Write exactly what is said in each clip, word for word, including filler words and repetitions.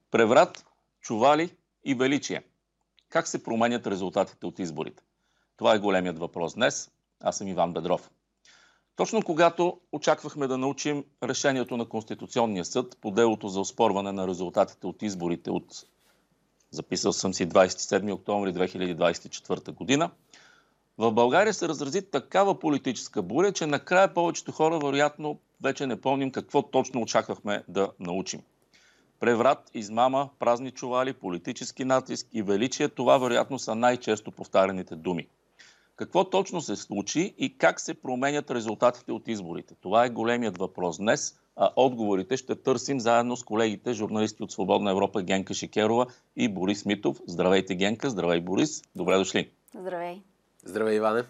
Преврат, чували и величие. Как се променят резултатите от изборите? Това е големият въпрос днес. Аз съм Иван Бедров. Точно когато очаквахме да научим решението на Конституционния съд по делото за оспорване на резултатите от изборите от, записал съм си, двадесет и седми октомври две хиляди двадесет и четвърта година, в България се разрази такава политическа буря, че накрая повечето хора вероятно вече не помним какво точно очаквахме да научим. Преврат, измама, празни чували, политически натиск и величие – това вероятно са най-често повтарените думи. Какво точно се случи и как се променят резултатите от изборите? Това е големият въпрос днес, а отговорите ще търсим заедно с колегите, журналисти от Свободна Европа Генка Шикерова и Борис Митов. Здравейте, Генка, здравей, Борис. Добре дошли. Здравей. Здравей, Иване.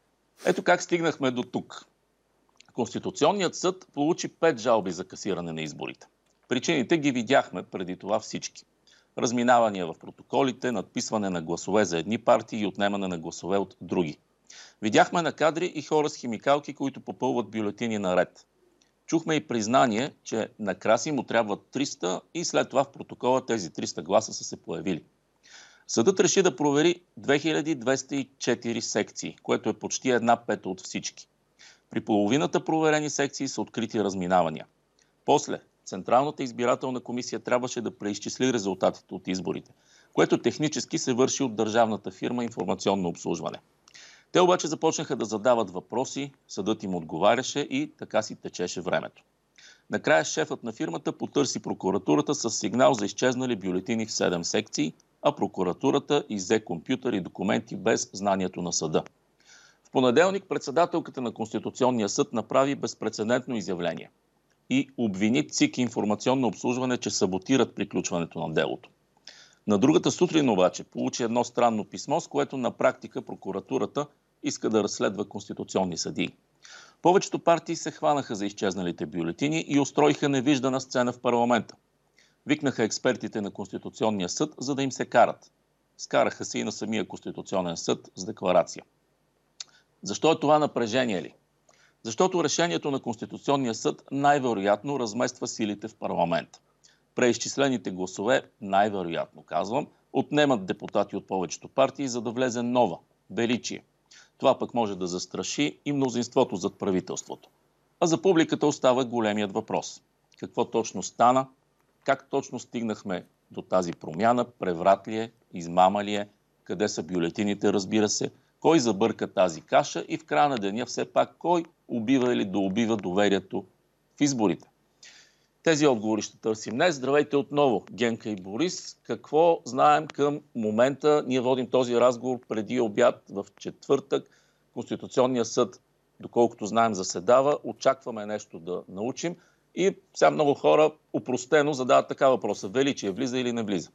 Ето как стигнахме до тук. Конституционният съд получи пет жалби за касиране на изборите. Причините ги видяхме преди това всички. Разминавания в протоколите, надписване на гласове за едни партии и отнемане на гласове от други. Видяхме на кадри и хора с химикалки, които попълват бюлетини наред. Чухме и признание, че на Краси му трябват триста и след това в протокола тези триста гласа са се появили. Съдът реши да провери две хиляди двеста и четири секции, което е почти една пета от всички. При половината проверени секции са открити разминавания. После Централната избирателна комисия трябваше да преизчисли резултатите от изборите, което технически се върши от държавната фирма Информационно обслужване. Те обаче започнаха да задават въпроси, съдът им отговаряше и така си течеше времето. Накрая шефът на фирмата потърси прокуратурата с сигнал за изчезнали бюлетини в седем секции, а прокуратурата иззе компютър и документи без знанието на съда. В понеделник председателката на Конституционния съд направи безпрецедентно изявление и обвини ЦИК и Информационно обслужване, че саботират приключването на делото. На другата сутрин обаче получи едно странно писмо, с което на практика прокуратурата иска да разследва конституционни съдии. Повечето партии се хванаха за изчезналите бюлетини и устроиха невиждана сцена в парламента. Викнаха експертите на Конституционния съд, за да им се карат. Скараха се и на самия Конституционен съд с декларация. Защо е това напрежение ли? Защото решението на Конституционния съд най-вероятно размества силите в парламента. Преизчислените гласове, най-вероятно казвам, отнемат депутати от повечето партии, за да влезе нова – величие. Това пък може да застраши и мнозинството зад правителството. А за публиката остава големият въпрос. Какво точно стана? Как точно стигнахме до тази промяна? Преврат ли е? Измама ли е? Къде са бюлетините, разбира се? Кой забърка тази каша и в края на деня все пак кой убива или доубива доверието в изборите? Тези отговори ще търсим днес. Здравейте отново, Генка и Борис. Какво знаем към момента? Ние водим този разговор преди обяд в четвъртък. Конституционният съд, доколкото знаем, заседава. Очакваме нещо да научим. И сега много хора опростено задават така въпроса. Величие влиза или не влиза?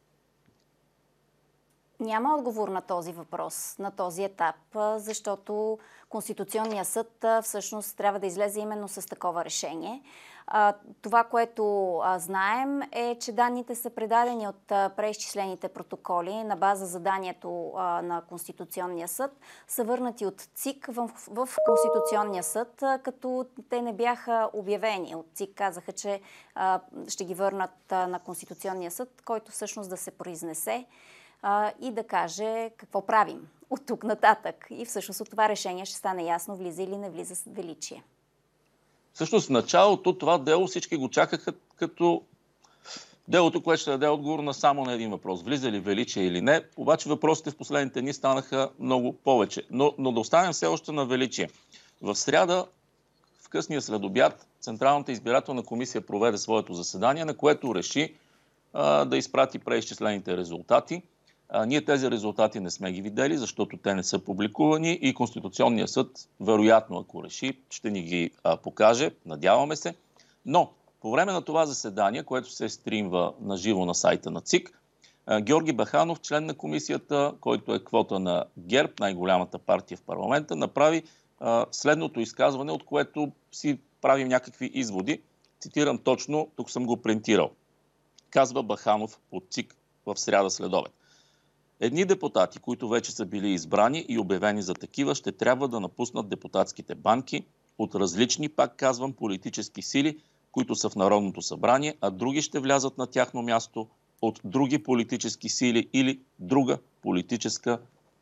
Няма отговор на този въпрос, на този етап, защото Конституционният съд всъщност трябва да излезе именно с такова решение. Това, което знаем, е, че данните са предадени от преизчислените протоколи на база заданието на Конституционния съд, са върнати от ЦИК в, в Конституционния съд, като те не бяха обявени. От ЦИК казаха, че ще ги върнат на Конституционния съд, който всъщност да се произнесе и да каже какво правим от тук нататък. И всъщност от това решение ще стане ясно влиза или не влиза с величие. Всъщност в началото това дело всички го чакаха като делото, което ще даде отговор на само на един въпрос. Влиза ли величие или не? Обаче въпросите в последните дни станаха много повече. Но, но да останем все още на величие. В сряда, в късния следобяд, Централната избирателна комисия проведе своето заседание, на което реши а, да изпрати преизчислените резултати. А, ние тези резултати не сме ги видели, защото те не са публикувани и Конституционният съд, вероятно, ако реши, ще ни ги а, покаже. Надяваме се. Но по време на това заседание, което се стримва на живо на сайта на ЦИК, а, Георги Баханов, член на комисията, който е квота на ГЕРБ, най-голямата партия в парламента, направи а, следното изказване, от което си правим някакви изводи. Цитирам точно, тук съм го принтирал. Казва Баханов от ЦИК в сряда следобед. Едни депутати, които вече са били избрани и обявени за такива, ще трябва да напуснат депутатските банки от различни, пак казвам, политически сили, които са в Народното събрание, а други ще влязат на тяхно място от други политически сили или друга политическа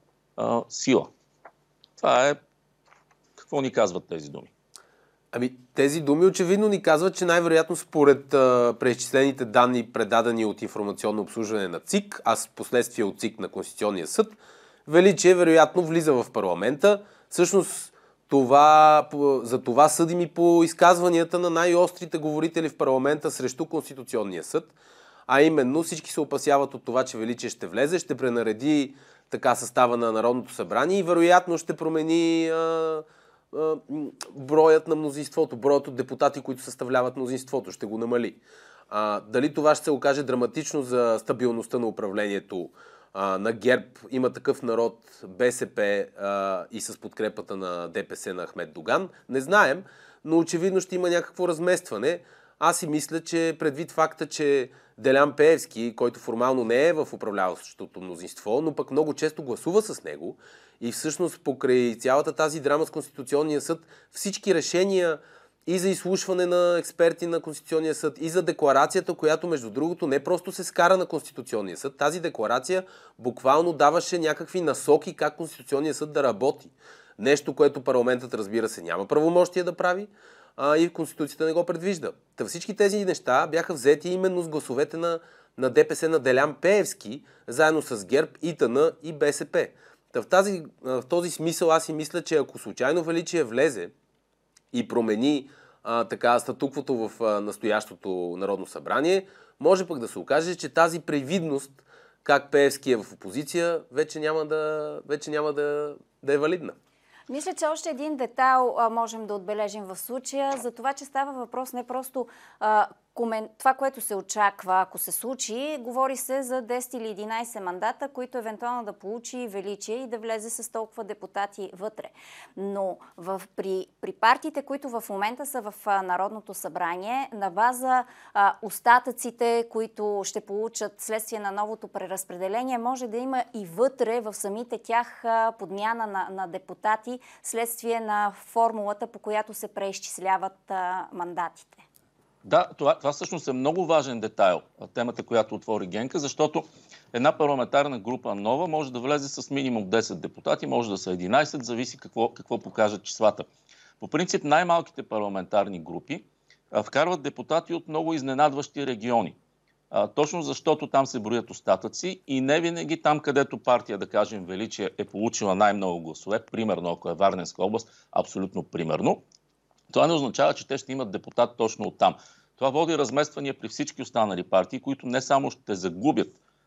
а, сила. Това е... Какво ни казват тези думи? Ами, тези думи очевидно ни казват, че най-вероятно според а, преизчислените данни, предадени от информационно обслужване на ЦИК, а с последствие от ЦИК на Конституционния съд, Величие вероятно влиза в парламента. Всъщност, това, за това съдим и по изказванията на най-острите говорители в парламента срещу Конституционния съд, а именно всички се опасяват от това, че Величие ще влезе, ще пренареди така състава на Народното събрание и вероятно ще промени а, а, броят на мнозинството, броят от депутати, които съставляват мнозинството, ще го намали. А, дали това ще се окаже драматично за стабилността на управлението а, на ГЕРБ, Има такъв народ, БСП а, и с подкрепата на ДПС на Ахмед Доган, не знаем, но очевидно ще има някакво разместване. Аз си мисля, че предвид факта, че Делян Пеевски, който формално не е в управляващото мнозинство, но пък много често гласува с него и всъщност покрай цялата тази драма с Конституционния съд, всички решения и за изслушване на експерти на Конституционния съд, и за декларацията, която между другото не просто се скара на Конституционния съд, тази декларация буквално даваше някакви насоки как Конституционния съд да работи. Нещо, което парламентът, разбира се, няма правомощие да прави, а и Конституцията не го предвижда. Та всички тези неща бяха взети именно с гласовете на, на ДПС на Делян Пеевски, заедно с ГЕРБ, ИТН и БСП. Та в, тази, в този смисъл аз си мисля, че ако случайно Величие влезе и промени а, така статуквото в а, настоящото Народно събрание, може пък да се окаже, че тази привидност, как Пеевски е в опозиция, вече няма да, вече няма да, да е валидна. Мисля, че още един детайл а, можем да отбележим в случая, за това, че става въпрос не просто а, комен... това, което се очаква, ако се случи, говори се за десет или единайсет мандата, които евентуално да получи Величие и да влезе с толкова депутати вътре. Но в, при, при партиите, които в момента са в а, Народното събрание, на база а, остатъците, които ще получат следствие на новото преразпределение, може да има и вътре в самите тях а, подмяна на, на депутати, следствие на формулата, по която се преизчисляват а, мандатите. Да, това, това всъщност е много важен детайл, темата, която отвори Генка, защото една парламентарна група нова може да влезе с минимум десет депутати, може да са единайсет, зависи какво, какво покажат числата. По принцип най-малките парламентарни групи а, вкарват депутати от много изненадващи региони. А, точно защото там се броят остатъци и не винаги там, където партия, да кажем, Величие е получила най-много гласове, примерно ако е Варненска област, абсолютно примерно, това не означава, че те ще имат депутат точно оттам. Това води размествания при всички останали партии, които не само ще загубят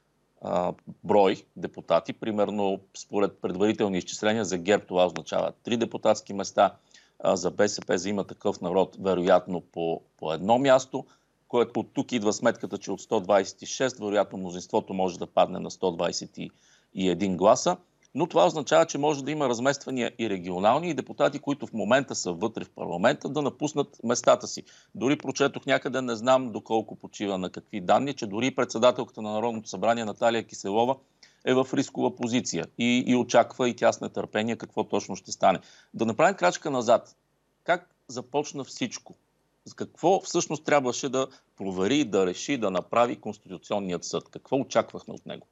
а, брой депутати, примерно според предварителни изчисления за ГЕРБ това означава три депутатски места, а, за БСП, за Има такъв народ, вероятно по, по едно място, което от тук идва сметката, че от сто двайсет и шест вероятно мнозинството може да падне на сто двайсет и един гласа. Но това означава, че може да има размествания и регионални, и депутати, които в момента са вътре в парламента, да напуснат местата си. Дори прочетох някъде, не знам доколко почива на какви данни, че дори председателката на Народното събрание Наталия Киселова е в рискова позиция и, и очаква и тя с нетърпение какво точно ще стане. Да направим крачка назад. Как започна всичко? Какво всъщност трябваше да провери, да реши, да направи Конституционният съд? Какво очаквахме от него?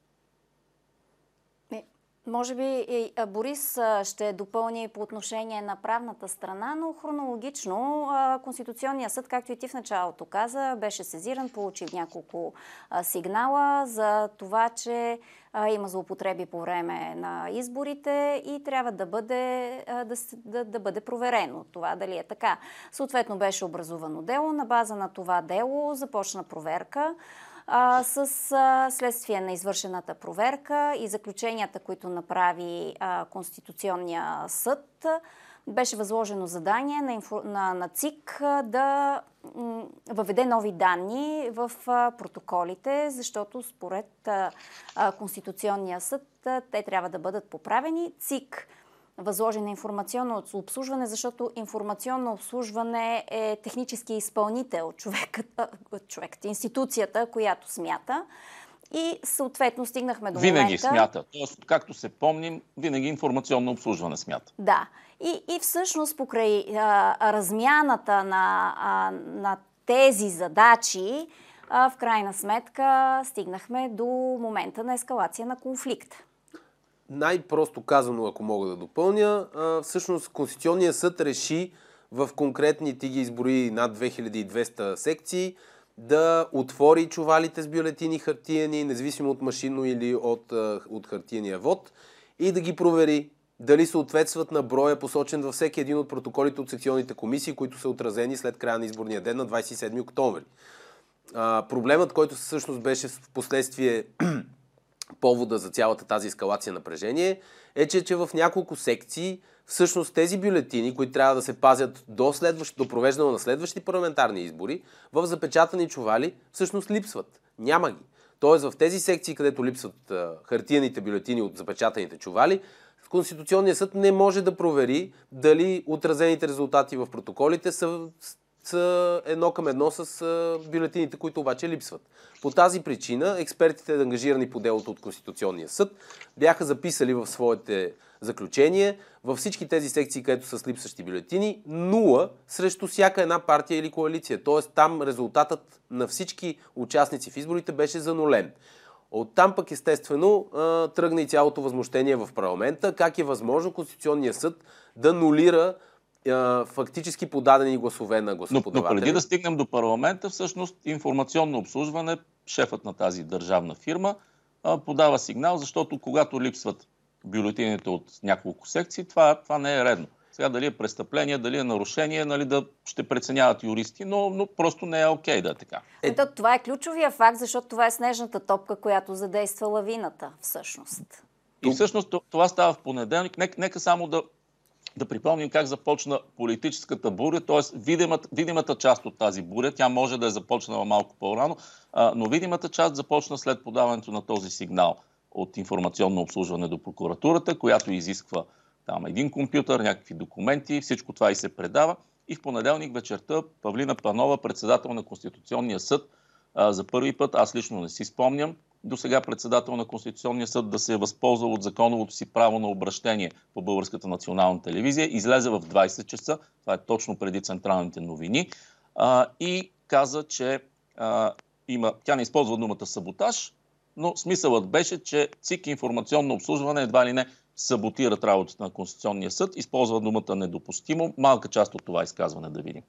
Може би и Борис ще допълни по отношение на правната страна, но хронологично Конституционният съд, както и ти в началото каза, беше сезиран, получи няколко сигнала за това, че има злоупотреби по време на изборите и трябва да бъде, да, да, да бъде проверено това дали е така. Съответно беше образувано дело. На база на това дело започна проверка. А, с а, следствие на извършената проверка и заключенията, които направи а, Конституционния съд, беше възложено задание на, инфо, на, на ЦИК а, да м, въведе нови данни в а, протоколите, защото според а, а, Конституционния съд а, те трябва да бъдат поправени. ЦИК възложи на информационно обслужване, защото информационно обслужване е технически изпълнител, човекът, човекът институцията, която смята. И съответно стигнахме до винаги момента... Винаги смята. Тоест, както се помним, винаги информационно обслужване смята. Да. И, и всъщност покрай а, размяната на, а, на тези задачи, а, в крайна сметка стигнахме до момента на ескалация на конфликт. Най-просто казано, ако мога да допълня, всъщност Конституционният съд реши в конкретни, ти ги изброи над две хиляди и двеста секции, да отвори чувалите с бюлетини хартиени, независимо от машинно или от, от хартиения вод, и да ги провери дали съответстват на броя, посочен във всеки един от протоколите от секционните комисии, които са отразени след края на изборния ден на двадесет и седми октомври. А, проблемът, който всъщност беше в последствие повода за цялата тази ескалация на напрежение, е, че, че в няколко секции всъщност тези бюлетини, които трябва да се пазят до, следващ, до провеждане на следващи парламентарни избори, в запечатани чували всъщност липсват. Няма ги. Тоест в тези секции, където липсват а, хартияните бюлетини от запечатаните чували, Конституционният съд не може да провери дали отразените резултати в протоколите са, са едно към едно с а, бюлетините, които обаче липсват. По тази причина експертите, ангажирани по делото от Конституционния съд, бяха записали в своите заключения във всички тези секции, където са с липсващи бюлетини, нула срещу всяка една партия или коалиция. Тоест там резултатът на всички участници в изборите беше занулен. Оттам пък естествено тръгна и цялото възмущение в парламента. Как е възможно Конституционният съд да нулира фактически подадени гласове на гласоподаватели? Но, но преди да стигнем до парламента, всъщност информационно обслужване, шефът на тази държавна фирма, подава сигнал, защото когато липсват бюлетините от няколко секции, това, това не е редно. Сега дали е престъпление, дали е нарушение, нали, да ще преценяват юристи, но, но просто не е окей да е така. Ето, това е ключовия факт, защото това е снежната топка, която задейства лавината всъщност. И всъщност това става в понеделник. Нека, нека само да, да припомним как започна политическата буря, т.е. видимата, видимата част от тази буря, тя може да е започнала малко по-рано, а, но видимата част започна след подаването на този сигнал от информационно обслужване до прокуратурата, която изисква там един компютър, някакви документи, всичко това и се предава. И в понеделник вечерта Павлина Панова, председател на Конституционния съд, а, за първи път, аз лично не си спомням, до сега председател на Конституционния съд да се е възползвал от законовото си право на обращение по Българската национална телевизия, излезе в двадесет часа, това е точно преди централните новини, а, и каза, че а, има, тя не използва думата саботаж, но смисълът беше, че ЦИК информационно обслужване едва ли не саботират работата на Конституционния съд, използва думата недопустимо. Малка част от това изказване да видим.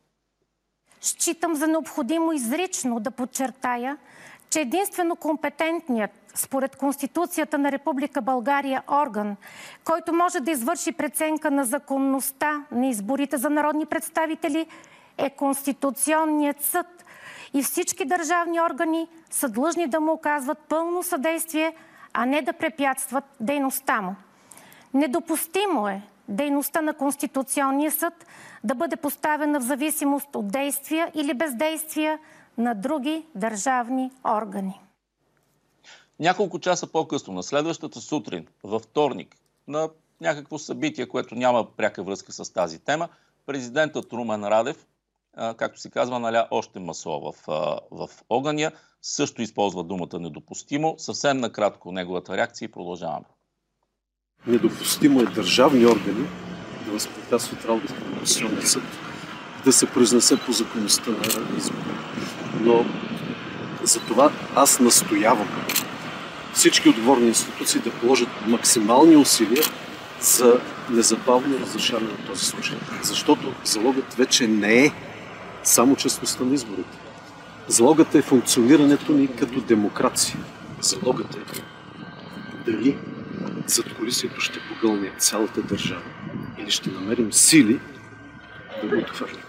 Считам за необходимо изрично да подчертая, че единствено компетентният, според Конституцията на Република България, орган, който може да извърши преценка на законността на изборите за народни представители, е Конституционният съд. И всички държавни органи са длъжни да му оказват пълно съдействие, а не да препятстват дейността му. Недопустимо е дейността на Конституционния съд да бъде поставена в зависимост от действия или бездействия на други държавни органи. Няколко часа по-късно, на следващата сутрин, във вторник, на някакво събитие, което няма пряка връзка с тази тема, президентът Румен Радев, както се казва, наля още масло в, в огъня, също използва думата недопустимо. Съвсем накратко неговата реакция и продължаваме. Недопустимо е държавни органи да възпрепятстват работата на Конституционния съд, да се произнесе по законността на избора. Но за това аз настоявам всички отговорни институции да положат максимални усилия за незабавно разрешаване на този случай. Защото залогът вече не е само честността на изборите. Залогът е функционирането ни като демокрация. Залогът е дали задкулисието ще погълне цялата държава или ще намерим сили да го отхвърлим.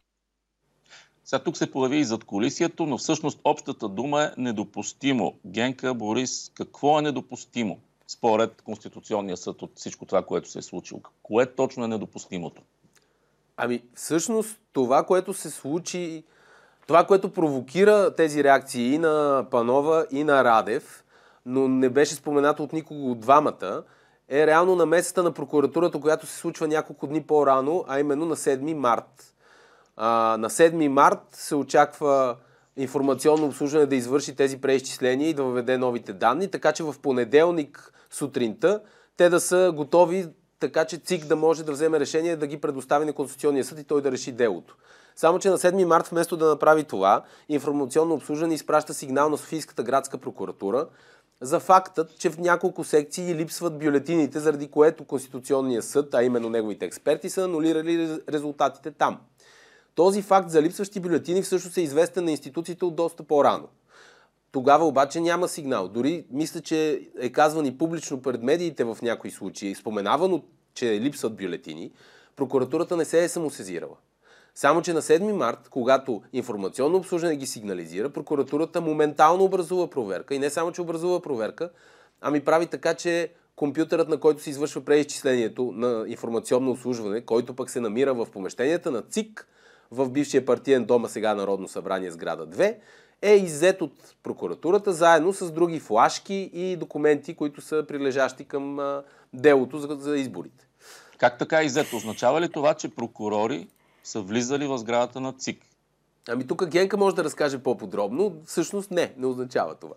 Сега тук се появи и задкулисието, но всъщност общата дума е недопустимо. Генка, Борис, какво е недопустимо според Конституционния съд от всичко това, което се е случило? Кое точно е недопустимото? Ами всъщност това, което се случи, това, което провокира тези реакции и на Панова, и на Радев, но не беше споменато от никого от двамата, е реално намесата на прокуратурата, която се случва няколко дни по-рано, а именно на седми март. А, на седми март се очаква информационно обслужване да извърши тези преизчисления и да въведе новите данни, така че в понеделник сутринта те да са готови, така че ЦИК да може да вземе решение да ги предостави на Конституционния съд и той да реши делото. Само че на седми март вместо да направи това, информационно обслужване изпраща сигнал на Софийската градска прокуратура за фактът, че в няколко секции липсват бюлетините, заради което Конституционният съд, а именно неговите експерти, са анулирали резултатите там. Този факт за липсващи бюлетини всъщност е известен на институциите от доста по-рано. Тогава обаче няма сигнал. Дори мисля, че е казван и публично пред медиите в някои случаи, споменавано, че липсват бюлетини, прокуратурата не се е самосезирала. Само че на седми март, когато информационно обслужване ги сигнализира, прокуратурата моментално образува проверка и не само, че образува проверка, ами прави така, че компютърът, на който се извършва преизчислението на информационно обслужване, който пък се намира в помещенията на ЦИК, в бившия партиен дом, а сега Народно събрание, сграда две, е иззет от прокуратурата, заедно с други флашки и документи, които са прилежащи към а, делото за, за изборите. Как така иззет? Означава ли това, че прокурори са влизали в сградата на ЦИК? Ами тук Генка може да разкаже по-подробно. Всъщност не, не означава това.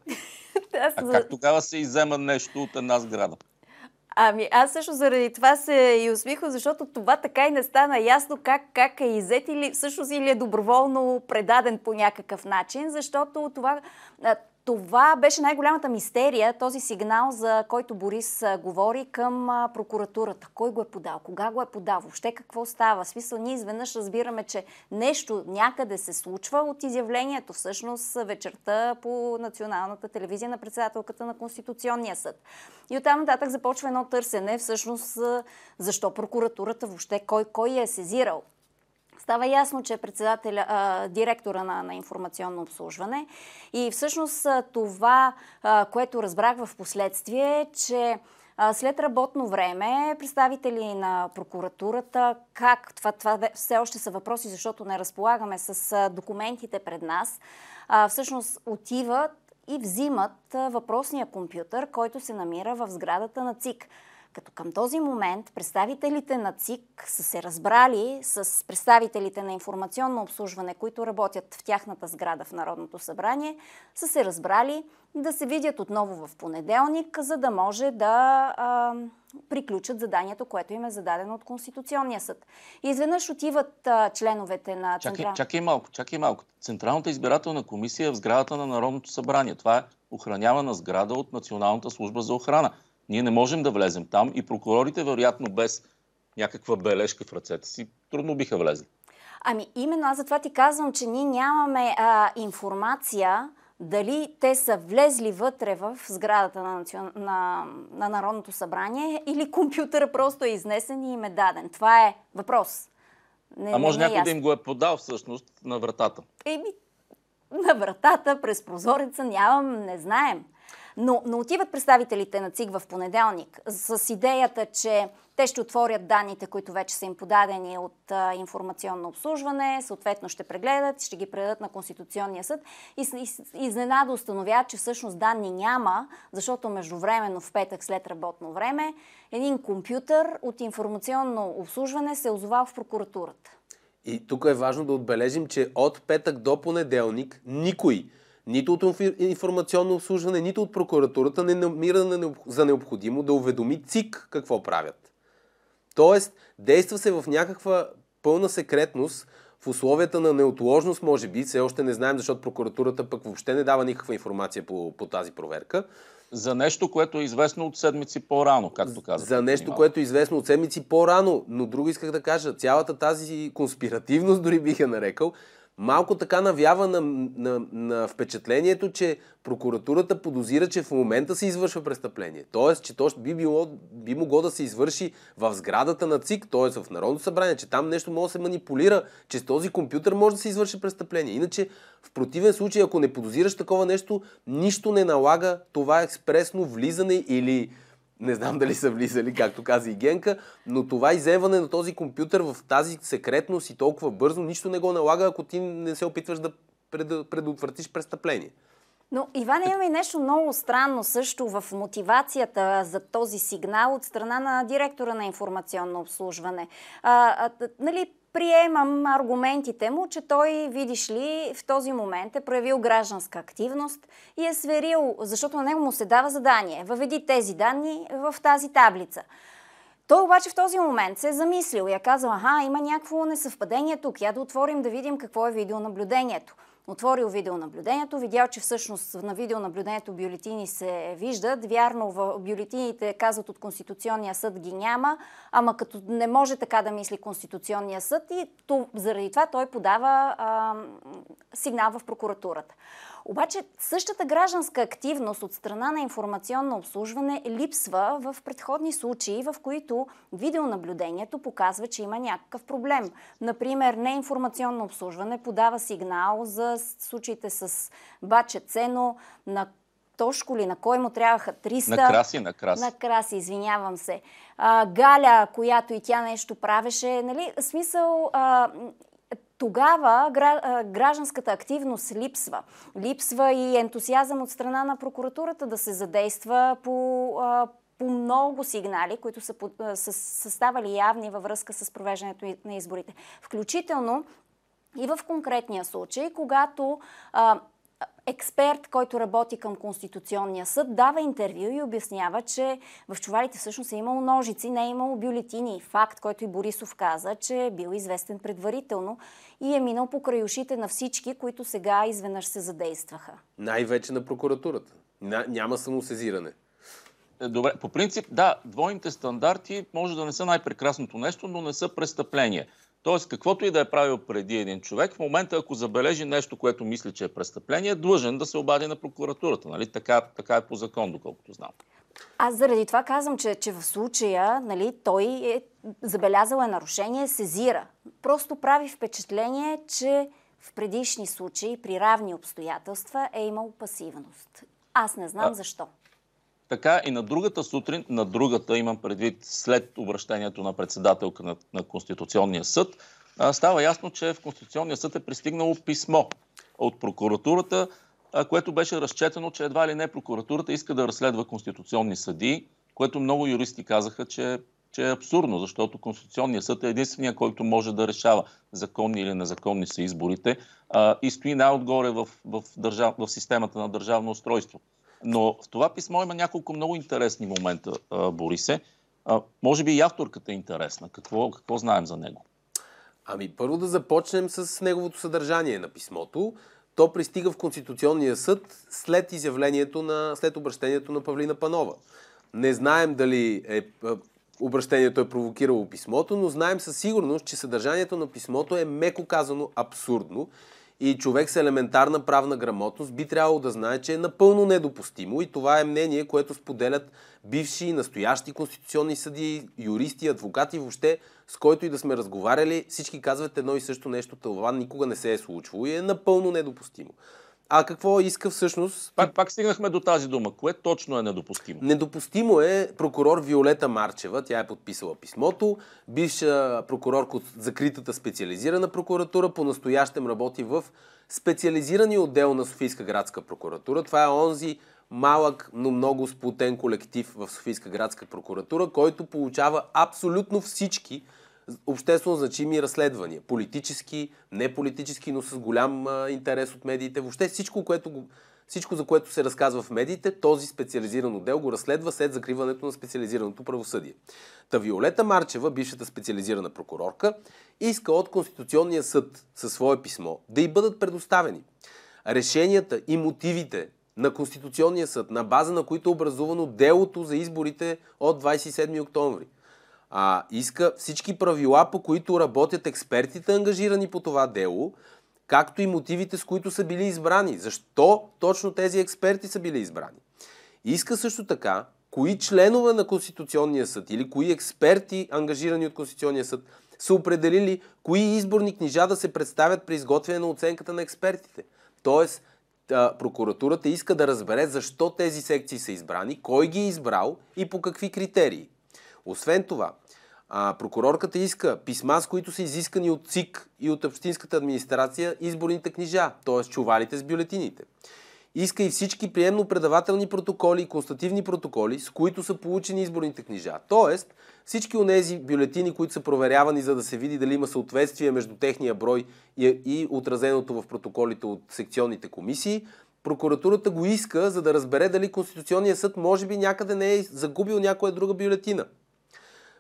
А как тогава се иззема нещо от една сграда? Ами аз също заради това се и усмихвам, защото това така и не стана ясно как, как е иззет или всъщност или е доброволно предаден по някакъв начин, защото това, това беше най-голямата мистерия, този сигнал, за който Борис говори към прокуратурата. Кой го е подал? Кога го е подал? Въобще какво става? В смисъл, ние изведнъж разбираме, че нещо някъде се случва от изявлението всъщност вечерта по националната телевизия на председателката на Конституционния съд. И оттам нататък започва едно търсене всъщност защо прокуратурата въобще, кой, кой е сезирал. Става ясно, че е председателя, а, директора на, на информационно обслужване и всъщност това, а, което разбрах в последствие, е, че а, след работно време представители на прокуратурата, как това, това все още са въпроси, защото не разполагаме с а, документите пред нас, а, всъщност отиват и взимат а, въпросния компютър, който се намира в сградата на ЦИК. Като към този момент представителите на ЦИК са се разбрали с представителите на информационно обслужване, които работят в тяхната сграда в Народното събрание, са се разбрали да се видят отново в понеделник, за да може да а, приключат заданието, което им е зададено от Конституционния съд. И изведнъж отиват а, членовете на Централ... Централ... Чакай малко, чакай малко. Централната избирателна комисия е в сградата на Народното събрание. Това е охранявана сграда от Националната служба за охрана. Ние не можем да влезем там и прокурорите, вероятно без някаква бележка в ръцете си, трудно биха влезли. Ами именно аз затова ти казвам, че ние нямаме а, информация дали те са влезли вътре в сградата на, на, на Народното събрание или компютъра просто е изнесен и им е даден. Това е въпрос. Не, а може не, не някой е да им го е подал всъщност на вратата? Еми, на вратата, през прозореца, нямам, не знаем. Но, но отиват представителите на ЦИК в понеделник с идеята, че те ще отворят данните, които вече са им подадени от а, информационно обслужване, съответно ще прегледат, ще ги предадат на Конституционния съд и, и изненада установяват, че всъщност данни няма, защото междувременно в петък след работно време един компютър от информационно обслужване се е озовал в прокуратурата. И тук е важно да отбележим, че от петък до понеделник никой, нито от информационно обслужване, нито от прокуратурата не намира за необходимо да уведоми ЦИК какво правят. Тоест, действа се в някаква пълна секретност, в условията на неотложност, може би, все още не знаем, защото прокуратурата пък въобще не дава никаква информация по, по тази проверка. За нещо, което е известно от седмици по-рано, както казах. За нещо, което е известно от седмици по-рано, но друго исках да кажа, цялата тази конспиративност, дори бих я нарекал, малко така навява на, на, на впечатлението, че прокуратурата подозира, че в момента се извършва престъпление. Тоест, че то би, било, би могло да се извърши в сградата на ЦИК, т.е. в Народното събрание, че там нещо може да се манипулира, че с този компютър може да се извърши престъпление. Иначе, в противен случай, ако не подозираш такова нещо, нищо не налага това експресно влизане или... Не знам дали са влизали, както каза и Генка, но това изземване на този компютър в тази секретност и толкова бързо, нищо не го налага, ако ти не се опитваш да предотвратиш престъпление. Но, Иван, имаме и нещо много странно също в мотивацията за този сигнал от страна на директора на информационно обслужване. А, а, нали, приемам аргументите му, че той, видиш ли, в този момент е проявил гражданска активност и е сверил, защото на него му се дава задание. Въведи тези данни в тази таблица. Той обаче в този момент се е замислил и е казал, аха, има някакво несъвпадение тук, я да отворим да видим какво е видеонаблюдението. Отворил видеонаблюдението, видял, че всъщност на видеонаблюдението бюлетини се виждат. Вярно, в бюлетините, казват от Конституционния съд, ги няма, ама като не може така да мисли Конституционния съд и то, заради това той подава а, сигнал в прокуратурата. Обаче същата гражданска активност от страна на информационно обслужване липсва в предходни случаи, в които видеонаблюдението показва, че има някакъв проблем. Например, неинформационно обслужване подава сигнал за случаите с Баче Цено, на Тошко ли, на кой му трябваха триста... На Краси, на Краси. На Краси, извинявам се. А, Галя, която и тя нещо правеше, нали, смисъл... А, Тогава гражданската активност липсва. Липсва и ентусиазъм от страна на прокуратурата да се задейства по, по много сигнали, които са, са, са ставали явни във връзка с провеждането на изборите. Включително и в конкретния случай, когато а, експерт, който работи към Конституционния съд, дава интервю и обяснява, че в чувалите всъщност е имало ножици, не е имало бюлетини. Факт, който и Борисов каза, че е бил известен предварително и е минал по крайушите на всички, които сега изведнъж се задействаха. Най-вече на прокуратурата. Няма самосезиране. Добре, по принцип, да, двойните стандарти може да не са най-прекрасното нещо, но не са престъпление. Тоест, каквото и да е правил преди един човек, в момента, ако забележи нещо, което мисли, че е престъпление, е длъжен да се обади на прокуратурата. Нали? Така, така е по закон, доколкото знам. Аз заради това казвам, че, че в случая, нали, той е забелязал е нарушение, сезира. Просто прави впечатление, че в предишни случаи, при равни обстоятелства, е имал пасивност. Аз не знам а... защо. Така и на другата сутрин, на другата, имам предвид след обращението на председателка на, на Конституционния съд, а, става ясно, че в Конституционния съд е пристигнало писмо от прокуратурата, а, което беше разчетено, че едва ли не прокуратурата иска да разследва конституционни съдии, което много юристи казаха, че, че е абсурдно, защото Конституционният съд е единствения, който може да решава законни или незаконни са изборите а, и стои най-отгоре в, в, държав, в системата на държавно устройство. Но в това писмо има няколко много интересни момента, Борисе. Може би и авторката е интересна. Какво, какво знаем за него? Ами първо да започнем с неговото съдържание на писмото. То пристига в Конституционния съд след изявлението на, след обращението на Павлина Панова. Не знаем дали е, обращението е провокирало писмото, но знаем със сигурност, че съдържанието на писмото е меко казано абсурдно. И човек с елементарна правна грамотност би трябвало да знае, че е напълно недопустимо и това е мнение, което споделят бивши и настоящи конституционни съдии, юристи, адвокати, въобще с който и да сме разговаряли, всички казват едно и също нещо, това никога не се е случвало и е напълно недопустимо. А какво иска всъщност? Пак, пак стигнахме до тази дума. Кое точно е недопустимо? Недопустимо е прокурор Виолета Марчева, тя е подписала писмото, бивша прокурорка от закритата специализирана прокуратура, по-настоящем работи в специализирания отдел на Софийска градска прокуратура. Това е онзи малък, но много сплотен колектив в Софийска градска прокуратура, който получава абсолютно всички обществено значими разследвания. Политически, неполитически, но с голям а, интерес от медиите. Въобще всичко, което го, всичко, за което се разказва в медиите, този специализиран отдел го разследва след закриването на специализираното правосъдие. Та Виолета Марчева, бившата специализирана прокурорка, иска от Конституционния съд със свое писмо да й бъдат предоставени решенията и мотивите на Конституционния съд, на база на които е образувано делото за изборите от двадесет и седми октомври. А, иска всички правила, по които работят експертите, ангажирани по това дело, както и мотивите, с които са били избрани. Защо точно тези експерти са били избрани? Иска също така, кои членове на Конституционния съд или кои експерти, ангажирани от Конституционния съд, са определили кои изборни книжа да се представят при изготвяне на оценката на експертите. Тоест, прокуратурата иска да разбере защо тези секции са избрани, кой ги е избрал и по какви критерии. Освен това, прокурорката иска писма, с които са изискани от ЦИК и от общинската администрация изборните книжа, т.е. чувалите с бюлетините. Иска и всички приемно-предавателни протоколи и констативни протоколи, с които са получени изборните книжа. Т.е. всички онези бюлетини, които са проверявани, за да се види дали има съответствие между техния брой и, и отразеното в протоколите от секционните комисии, прокуратурата го иска, за да разбере дали Конституционният съд може би някъде не е загубил някоя друга бюлетина.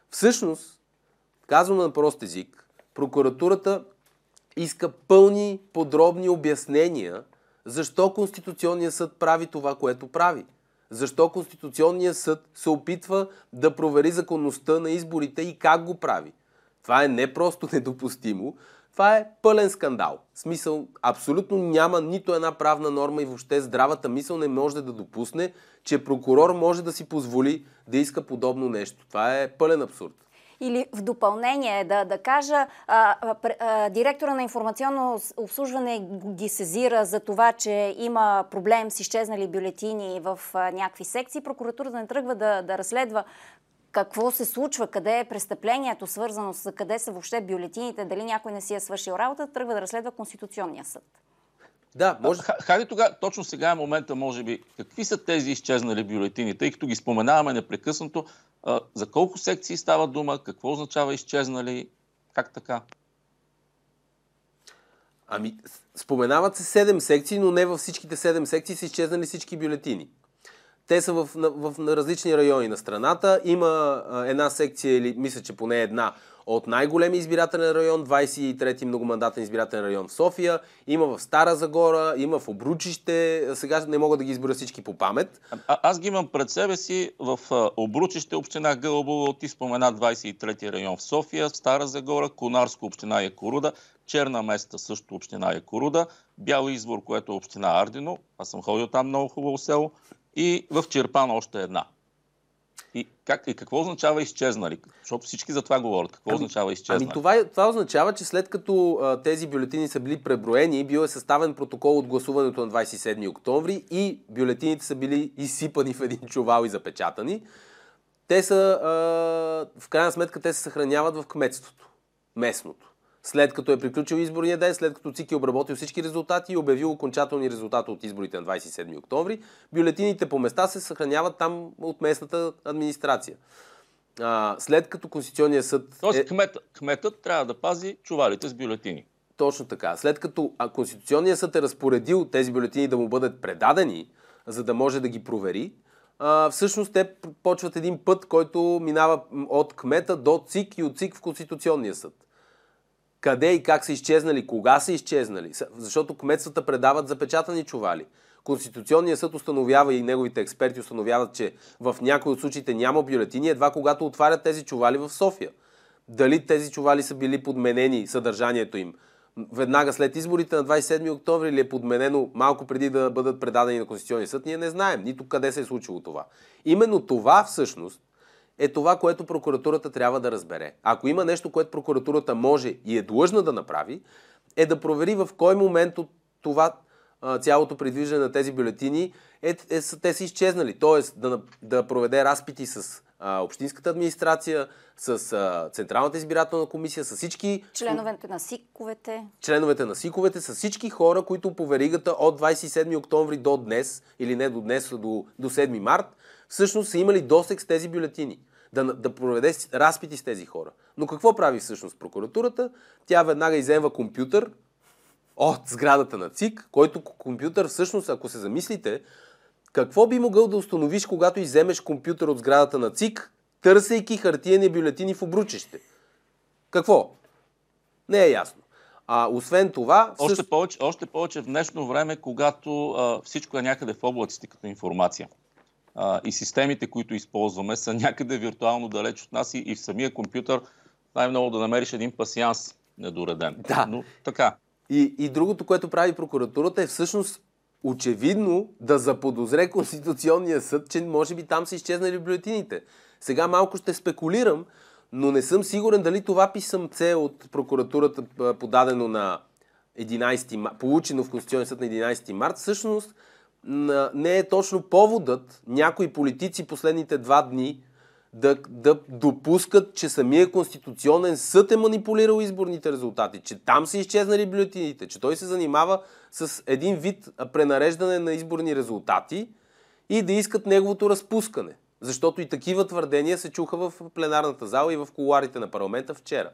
Всъщност, казвам на прост език, прокуратурата иска пълни, подробни обяснения защо Конституционният съд прави това, което прави. Защо Конституционният съд се опитва да провери законността на изборите и как го прави. Това е не просто недопустимо, това е пълен скандал. В смисъл, абсолютно няма нито една правна норма и въобще здравата мисъл не може да допусне, че прокурор може да си позволи да иска подобно нещо. Това е пълен абсурд. Или в допълнение да, да кажа, а, а, директора на информационно обслужване ги сезира за това, че има проблем с изчезнали бюлетини в а, някакви секции. Прокуратурата не тръгва да, да разследва какво се случва, къде е престъплението, свързано с къде са въобще бюлетините, дали някой не си е свършил работа, тръгва да разследва Конституционния съд. Да, може... Хайде тогава, точно сега е момента, може би, какви са тези изчезнали бюлетини, тъй като ги споменаваме непрекъснато, а, за колко секции става дума, какво означава изчезнали, как така? Ами, споменават се седем секции, но не във всичките седем секции са изчезнали всички бюлетини. Те са в, в, в на различни райони на страната. Има а, една секция, или мисля, че поне една, от най-големия избирателен район, двадесет и трети многомандатен избирателен район в София. Има в Стара Загора, има в Обручище. Сега не мога да ги изборя всички по памет. А, аз ги имам пред себе си в а, Обручище, община Гълъбово, ти спомена двадесет и трети район в София, Стара Загора, Конарско, община Якоруда, Черна Места, също община Якоруда, Бял Извор, което е община Ардино. Аз съм ходил там, много хубаво село. И в Чирпан още една. И, как, и какво означава изчезнали? Защото всички за това говорят. Какво ами, означава изчезнали? Ами това, това означава, че след като а, тези бюлетини са били преброени, бил е съставен протокол от гласуването на двадесет и седми октомври и бюлетините са били изсипани в един чувал и запечатани. Те са, а, в крайна сметка, те се съхраняват в кметството. Местното. След като е приключил изборния ден, след като ЦИК е обработил всички резултати и обявил окончателни резултати от изборите на двадесет и седми октомври, бюлетините по места се съхраняват там от местната администрация. А, след като Конституционният съд... Тоест е... кмет, кметът трябва да пази чувалите с бюлетини. Точно така. След като Конституционният съд е разпоредил тези бюлетини да му бъдат предадени, за да може да ги провери, а, всъщност те почват един път, който минава от кмета до ЦИК и от ЦИК в Конституционния съд. Къде и как са изчезнали, кога са изчезнали, защото кметствата предават запечатани чували. Конституционният съд установява и неговите експерти установяват, че в някои от случаите няма бюлетини, едва когато отварят тези чували в София. Дали тези чували са били подменени съдържанието им веднага след изборите на двадесет и седми октомври или е подменено малко преди да бъдат предадени на Конституционния съд, ние не знаем нито къде се е случило това. Именно това всъщност е това, което прокуратурата трябва да разбере. Ако има нещо, което прокуратурата може и е длъжна да направи, е да провери в кой момент от това цялото придвижване на тези бюлетини е, е, те са изчезнали. Тоест да, да проведе разпити с а, общинската администрация, с а, Централната избирателна комисия, с всички... Членовете на СИК-овете. Членовете на СИК-овете, с всички хора, които по веригата от двадесет и седми октомври до днес, или не до днес, до, до седми март, всъщност са имали досег с тези бюлетини. Да, да проведе разпити с тези хора. Но какво прави всъщност прокуратурата? Тя веднага изземва компютър от сградата на ЦИК, който компютър всъщност, ако се замислите, какво би могъл да установиш, когато изземеш компютър от сградата на ЦИК, търсейки хартиени бюлетини в Обручище? Какво? Не е ясно. А освен това... Още, също... повече, още повече в днешно време, когато а, всичко е някъде в облаците като информация. А, и системите, които използваме, са някъде виртуално далеч от нас и, и в самия компютър най-много да намериш един пасианс недореден. Да. Но така. И, и другото, което прави прокуратурата е всъщност очевидно да заподозре Конституционния съд, че може би там са изчезнали бюлетините. Сега малко ще спекулирам, но не съм сигурен дали това писъмце от прокуратурата, подадено на единадесети март, получено в Конституционния съд на единадесети март, всъщност не е точно поводът някои политици последните два дни да, да допускат, че самия Конституционен съд е манипулирал изборните резултати, че там са изчезнали бюлетините, че той се занимава с един вид пренареждане на изборни резултати и да искат неговото разпускане. Защото и такива твърдения се чуха в пленарната зала и в кулоарите на парламента вчера.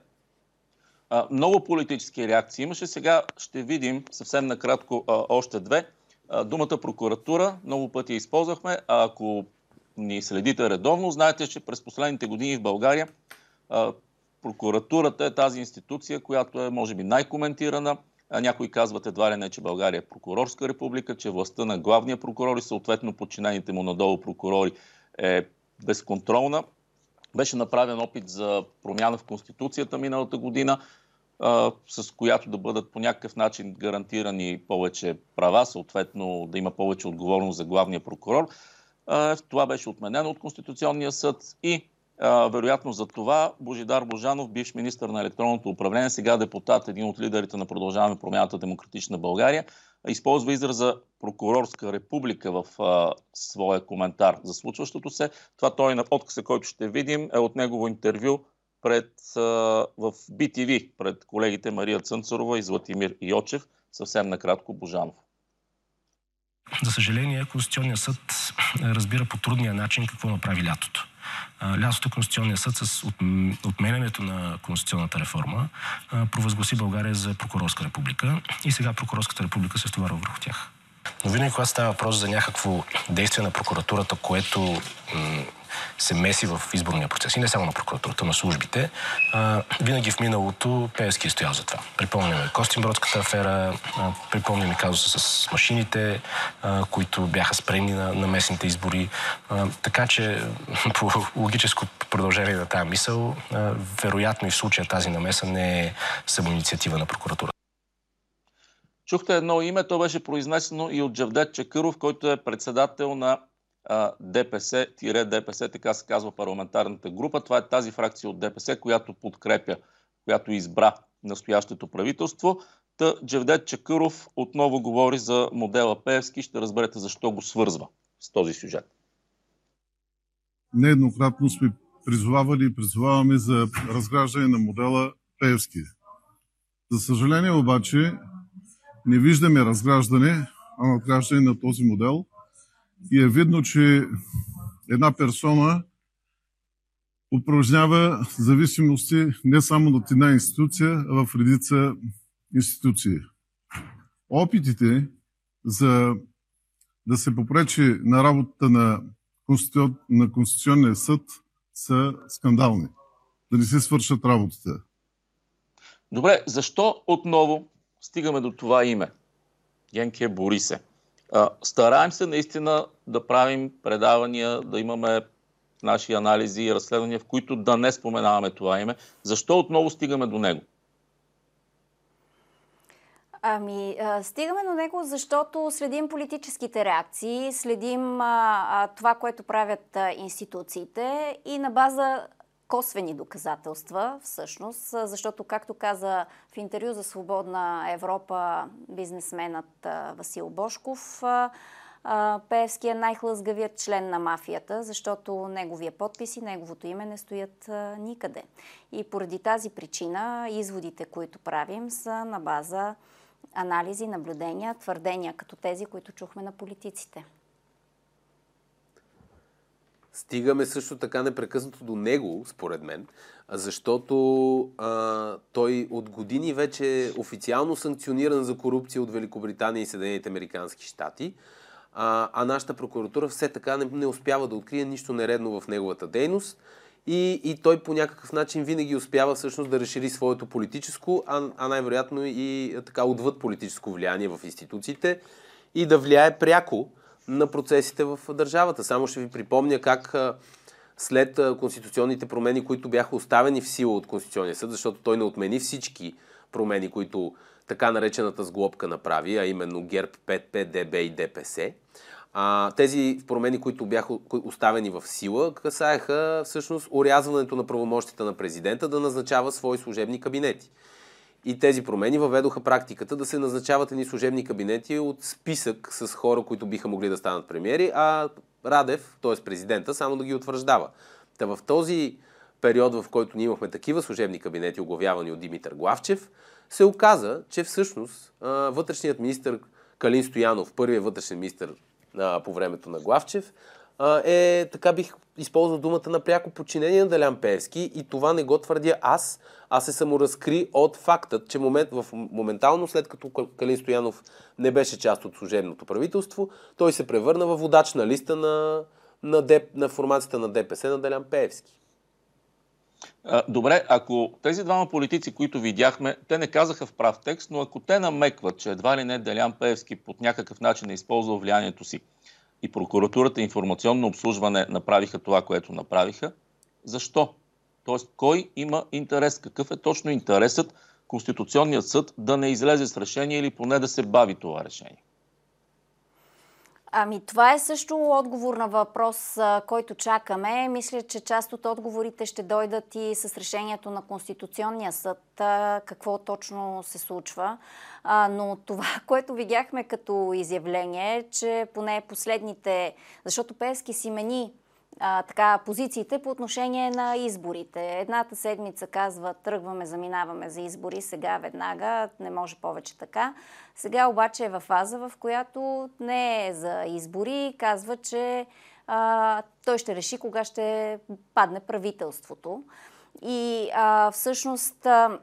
А, много политически реакции имаше. Сега ще видим съвсем накратко а, още две. А, думата прокуратура много пъти използвахме. А ако ни следите редовно, знаете, че през последните години в България Прокуратурата е тази институция, която е, може би, най-коментирана. Някои казват едва ли не, че България е прокурорска република, че властта на главния прокурор и съответно подчинените му надолу прокурори е безконтролна. Беше направен опит за промяна в Конституцията миналата година, с която да бъдат по някакъв начин гарантирани повече права, съответно да има повече отговорност за главния прокурор. Това беше отменено от Конституционния съд и вероятно за това Божидар Божанов, бивш министър на електронното управление, сега депутат, един от лидерите на Продължаваме промяната Демократична България, използва израза прокурорска република в а, своя коментар за случващото се. Това той на подкаста, който ще видим, е от негово интервю пред, а, в Би Ти Ви, пред колегите Мария Цънцарова и Златимир Йочев. Съвсем накратко Божанов. За съжаление, Конституционният съд разбира по трудния начин какво направи лятото. Лятото Конституционният съд с отменянето на конституционната реформа провъзгласи България за прокурорска република и сега прокурорската република се стоварва върху тях. Но винаги, когато става въпрос за някакво действие на прокуратурата, което м- се меси в изборния процес, и не само на прокуратурата, на службите, а, винаги в миналото Пеевски е стоял за това. Припомняме Костинбродската афера, а, припомняме казуса с машините, а, които бяха спрени на, на местните избори. А, така че по логическо продължение на тази мисъл, а, вероятно и в случая тази намеса не е самоинициатива на прокуратурата. Чухте едно име, то беше произнесено и от Джевдет Чакъров, който е председател на ДПС-ДПС, така се казва парламентарната група. Това е тази фракция от ДПС, която подкрепя, която избра настоящето правителство. Та Джевдет Чакъров отново говори за модела Пеевски. Ще разберете защо го свързва с този сюжет. Нееднократно сме призовавали и призоваваме за разграждане на модела Пеевски. За съжаление обаче не виждаме разграждане, а надграждане на този модел. И е видно, че една персона упражнява зависимости не само от една институция, а в редица институции. Опитите за да се попречи на работата на, Конститу... на Конституционния съд са скандални. Да не се свършат работата. Добре, защо отново стигаме до това име? Генке Борисе. Стараем се наистина да правим предавания, да имаме наши анализи и разследвания, в които да не споменаваме това име. Защо отново стигаме до него? Ами, стигаме до него, защото следим политическите реакции, следим а, това, което правят а, институциите и на база косвени доказателства, всъщност, защото, както каза в интервю за Свободна Европа бизнесменът Васил Божков, Пеевски е най-хлъзгавият член на мафията, защото неговия подпис и неговото име не стоят никъде. И поради тази причина изводите, които правим, са на база анализи, наблюдения, твърдения, като тези, които чухме на политиците. Стигаме също така непрекъснато до него, според мен, защото а, той от години вече е официално санкциониран за корупция от Великобритания и Съединените американски щати, а, а нашата прокуратура все така не, не успява да открие нищо нередно в неговата дейност и, и той по някакъв начин винаги успява всъщност да разшири своето политическо, а, а най-вероятно и така отвъд политическо влияние в институциите и да влияе пряко на процесите в държавата. Само ще ви припомня как след конституционните промени, които бяха оставени в сила от Конституционния съд, защото той не отмени всички промени, които така наречената сглобка направи, а именно ГЕРБ, ПЕТ, ДБ и ДПС. А, тези промени, които бяха оставени в сила, касаеха всъщност орязването на правомощите на президента да назначава свои служебни кабинети. И тези промени въведоха практиката да се назначават едни служебни кабинети от списък с хора, които биха могли да станат премиери, а Радев, т.е. президента, само да ги утвърждава. Та в този период, в който ние имахме такива служебни кабинети, оглавявани от Димитър Главчев, се оказа, че всъщност вътрешният министър Калин Стоянов, първият вътрешен министър по времето на Главчев, е, така бих използвал думата, на пряко подчинение на Делян Пеевски и това не го твърдя аз, а се саморазкри от фактът, че момент, в, моментално след като Калин Стоянов не беше част от служебното правителство, той се превърна във водач на листа на, на, Деп, на формацията на ДПС на Делян Пеевски. Добре, ако тези двама политици, които видяхме, те не казаха в прав текст, но ако те намекват, че едва ли не Делян Пеевски под някакъв начин е използвал влиянието си и прокуратурата и информационно обслужване направиха това, което направиха, защо? Тоест, кой има интерес? Какъв е точно интересът Конституционният съд да не излезе с решение или поне да се бави това решение? Ами това е също отговор на въпрос, който чакаме. Мисля, че част от отговорите ще дойдат и с решението на Конституционния съд, какво точно се случва. Но това, което видяхме като изявление, е, че поне последните... Защото Пеевски си мени а, така, позициите по отношение на изборите. Едната седмица казва, тръгваме, заминаваме за избори, сега веднага, не може повече така. Сега обаче е във фаза, в която не е за избори, казва, че а, той ще реши кога ще падне правителството. И а, всъщност а,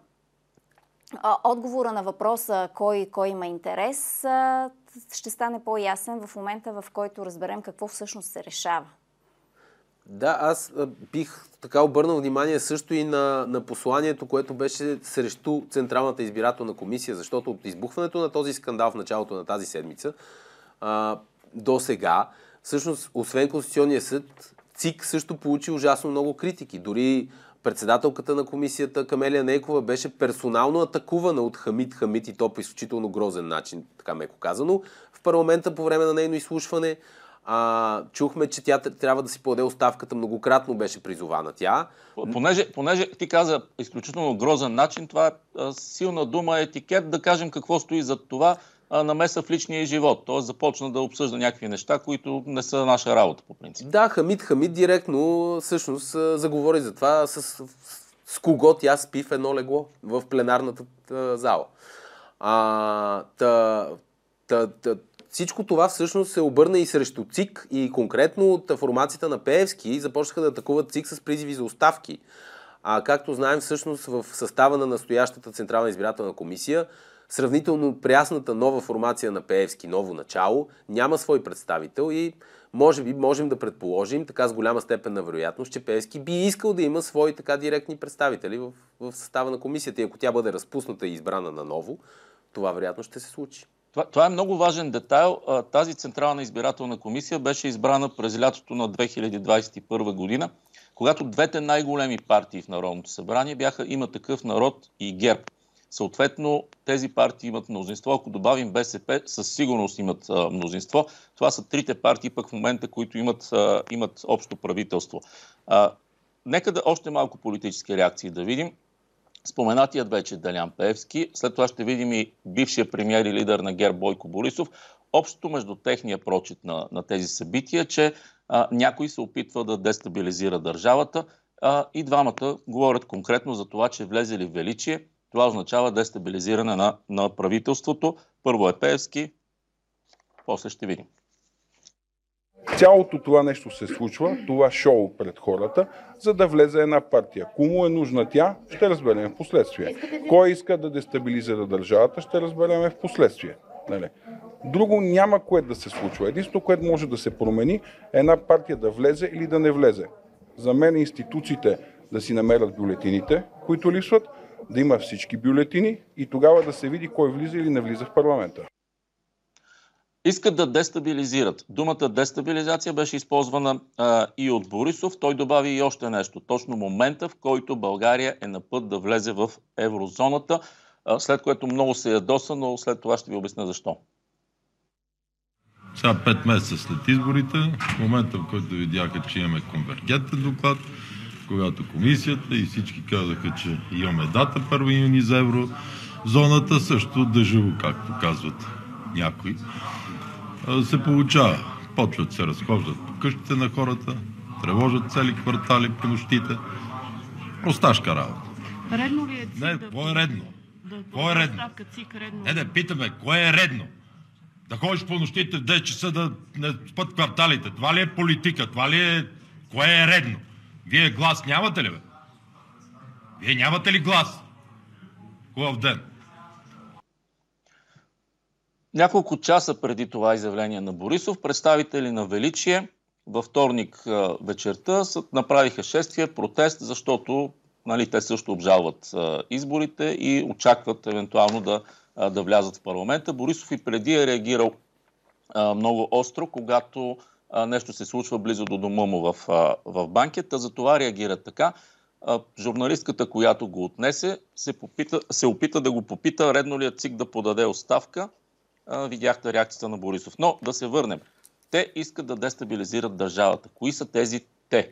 отговора на въпроса кой, кой има интерес а, ще стане по-ясен в момента, в който разберем какво всъщност се решава. Да, аз бих така обърнал внимание също и на, на посланието, което беше срещу Централната избирателна комисия, защото от избухването на този скандал в началото на тази седмица а, до сега, всъщност, освен Конституционния съд, ЦИК също получи ужасно много критики. Дори председателката на комисията Камелия Нейкова беше персонално атакувана от Хамид Хамид и то по изключително грозен начин, така меко казано, в парламента по време на нейно изслушване. А, чухме, че тя трябва да си подаде оставката, многократно беше призована тя. Понеже, понеже ти каза изключително грозен начин, това е силна дума, етикет, да кажем какво стои зад това, намеса в личния живот. Тоест започна да обсъжда някакви неща, които не са наша работа по принцип. Да, Хамид Хамид директно всъщност заговори за това с, с, с кого тя спи в едно легло в пленарната зала. А, та, та, та, Всичко това всъщност се обърна и срещу ЦИК и конкретно от формацията на Пеевски започнаха да атакуват ЦИК с призиви за оставки. А както знаем, всъщност в състава на настоящата Централна избирателна комисия, сравнително прясната нова формация на Пеевски, ново начало, няма свой представител и може би можем да предположим така с голяма степен на вероятност, че Пеевски би искал да има свои така директни представители в, в състава на комисията и ако тя бъде разпусната и избрана наново, това вероятно ще се случи. Това, това е много важен детайл. Тази Централна избирателна комисия беше избрана през лятото на две хиляди двадесет и първа година, когато двете най-големи партии в Народното събрание бяха Има такъв народ и ГЕРБ. Съответно, тези партии имат мнозинство. Ако добавим БСП, със сигурност имат а, мнозинство. Това са трите партии пък в момента, които имат, а, имат общо правителство. А, нека да още малко политически реакции да видим. Споменатият вече Делян Пеевски, след това ще видим и бившия премиер и лидер на ГЕРБ Бойко Борисов. Общото между техния прочит на, на тези събития, че а, някой се опитва да дестабилизира държавата а, и двамата говорят конкретно за това, че влезе ли величие, това означава дестабилизиране на, на правителството. Първо е Пеевски, после ще видим. Цялото това нещо се случва, това шоу пред хората, за да влезе една партия. Кому е нужна тя, ще разберем в последствие. Кой иска да дестабилизира държавата, ще разберем в последствие. Нали? Друго няма кое да се случва. Единството, което може да се промени, е една партия да влезе или да не влезе. За мен институциите да си намерят бюлетините, които липсват, да има всички бюлетини и тогава да се види кой влиза или не влиза в парламента. Искат да дестабилизират. Думата дестабилизация беше използвана а, и от Борисов. Той добави и още нещо. Точно момента, в който България е на път да влезе в еврозоната, а, след което много се ядоса, но след това ще ви обясня защо. Сега пет месеца след изборите, в момента, в който видяха, че имаме конвергентен доклад, когато комисията и всички казаха, че имаме дата първи юни за еврозоната, също дежаво, както казват някои, се получава. Почват се разхождат по къщите на хората, тревожат цели квартали по нощите. Просташка работа. Редно ли е ЦИК не, да... Кое е редно? Да, кое е редно? ЦИК редно? Не, да питаме, кое е редно? Да ходиш по нощите в десет часа да не спът кварталите. Това ли е политика? Това ли е... Кое е редно? Вие глас нямате ли, бе? Вие нямате ли глас? Хубав ден. Няколко часа преди това изявление на Борисов, представители на Величие във вторник вечерта направиха шествие, протест, защото Нали, те също обжалват а, изборите и очакват евентуално да, а, да влязат в парламента. Борисов и преди е реагирал а, много остро, когато а, нещо се случва близо до дома му в, а, в банкета. За това реагира така. А, журналистката, която го отнесе, се, попита, се опита да го попита редно ли е ЦИК да подаде оставка. А, видяхте реакцията на Борисов. Но да се върнем. Те искат да дестабилизират държавата. Кои са тези те?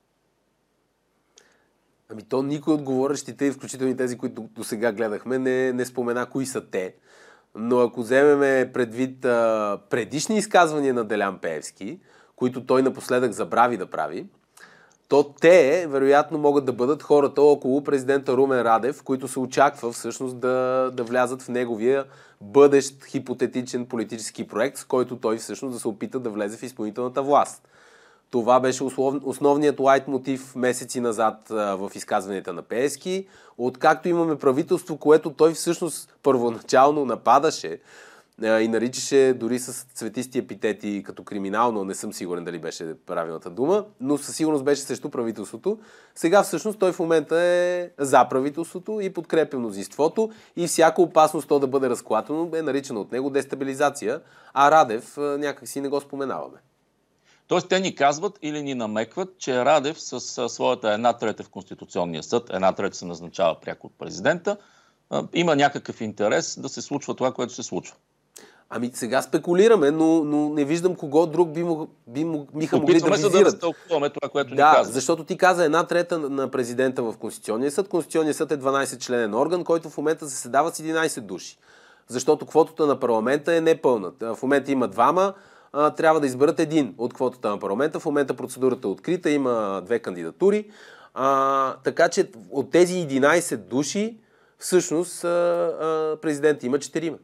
Ами то никой от говорещите, включително и тези, които до сега гледахме, не, не спомена кои са те. Но ако вземем предвид а, предишни изказвания на Делян Пеевски, които той напоследък забрави да прави, то те, вероятно, могат да бъдат хората около президента Румен Радев, които се очаква всъщност да, да влязат в неговия бъдещ хипотетичен политически проект, с който той всъщност да се опита да влезе в изпълнителната власт. Това беше услов... основният лайт мотив месеци назад а, в изказванията на Пеевски. Откакто имаме правителство, което той всъщност първоначално нападаше а, и наричаше дори с цветисти епитети като криминално, не съм сигурен дали беше правилната дума, но със сигурност беше срещу правителството. Сега всъщност той в момента е за правителството и подкрепя мнозинството и всяка опасност то да бъде разклатено е наричана от него дестабилизация, а Радев а, някак си не го споменаваме. Тоест те ни казват или ни намекват, че Радев с своята една трета в Конституционния съд, една трета се назначава пряко от президента, има някакъв интерес да се случва това, което се случва. Ами сега спекулираме, но, но не виждам кого друг би му, би му, биха могли да визират. Опитваме се да разтълкуваме това, което да, ни казва. Да, защото ти каза една трета на президента в Конституционния съд. Конституционният съд е дванайсет-членен орган, който в момента заседава с единайсет души. Защото квотата на парламента е непълна. В момента има двама, трябва да изберат един от квотата на парламента. В момента процедурата е открита, има две кандидатури. А, така че от тези единайсет души всъщност а, а, президент има четирима.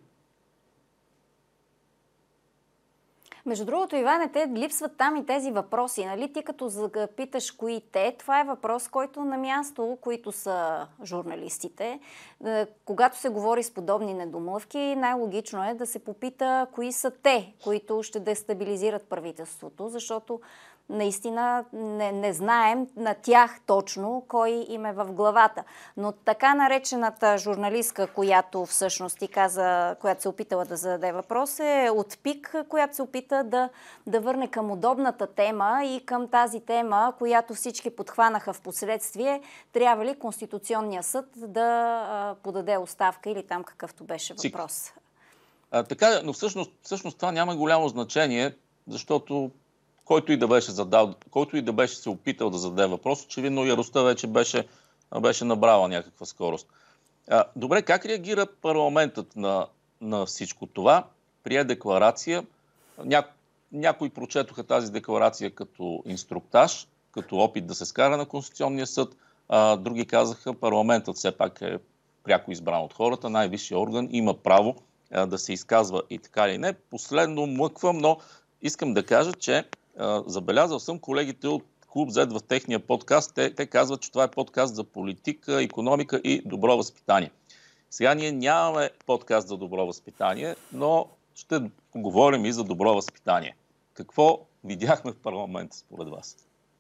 Между другото, Иване, те липсват там и тези въпроси. Нали? Ти като питаш кои те, това е въпрос, който на място, които са журналистите. Когато се говори с подобни недомлъвки, най-логично е да се попита кои са те, които ще дестабилизират правителството, защото наистина не, не знаем на тях точно кой им е в главата. Но така наречената журналистка, която всъщност ти каза, която се опитала да зададе въпрос, е от ПИК, която се опита да, да върне към удобната тема и към тази тема, която всички подхванаха в последствие. Трябва ли Конституционния съд да а, подаде оставка или там какъвто беше въпрос? А, така, но всъщност, всъщност това няма голямо значение, защото който и да беше задал, който и да беше се опитал да зададе въпрос, очевидно яростта вече беше, беше набрала някаква скорост. А, добре, как реагира парламентът на, на всичко това? Прие декларация. Ня, някои прочетоха тази декларация като инструктаж, като опит да се скара на Конституционния съд. А, други казаха, парламентът все пак е пряко избран от хората, най-висшия орган, има право а, да се изказва и така или не. Последно млъквам, но искам да кажа, че Uh, забелязал съм колегите от Клуб Z в техния подкаст. Те, те казват, че това е подкаст за политика, икономика и добро възпитание. Сега ние нямаме подкаст за добро възпитание, но ще говорим и за добро възпитание. Какво видяхме в парламента според вас?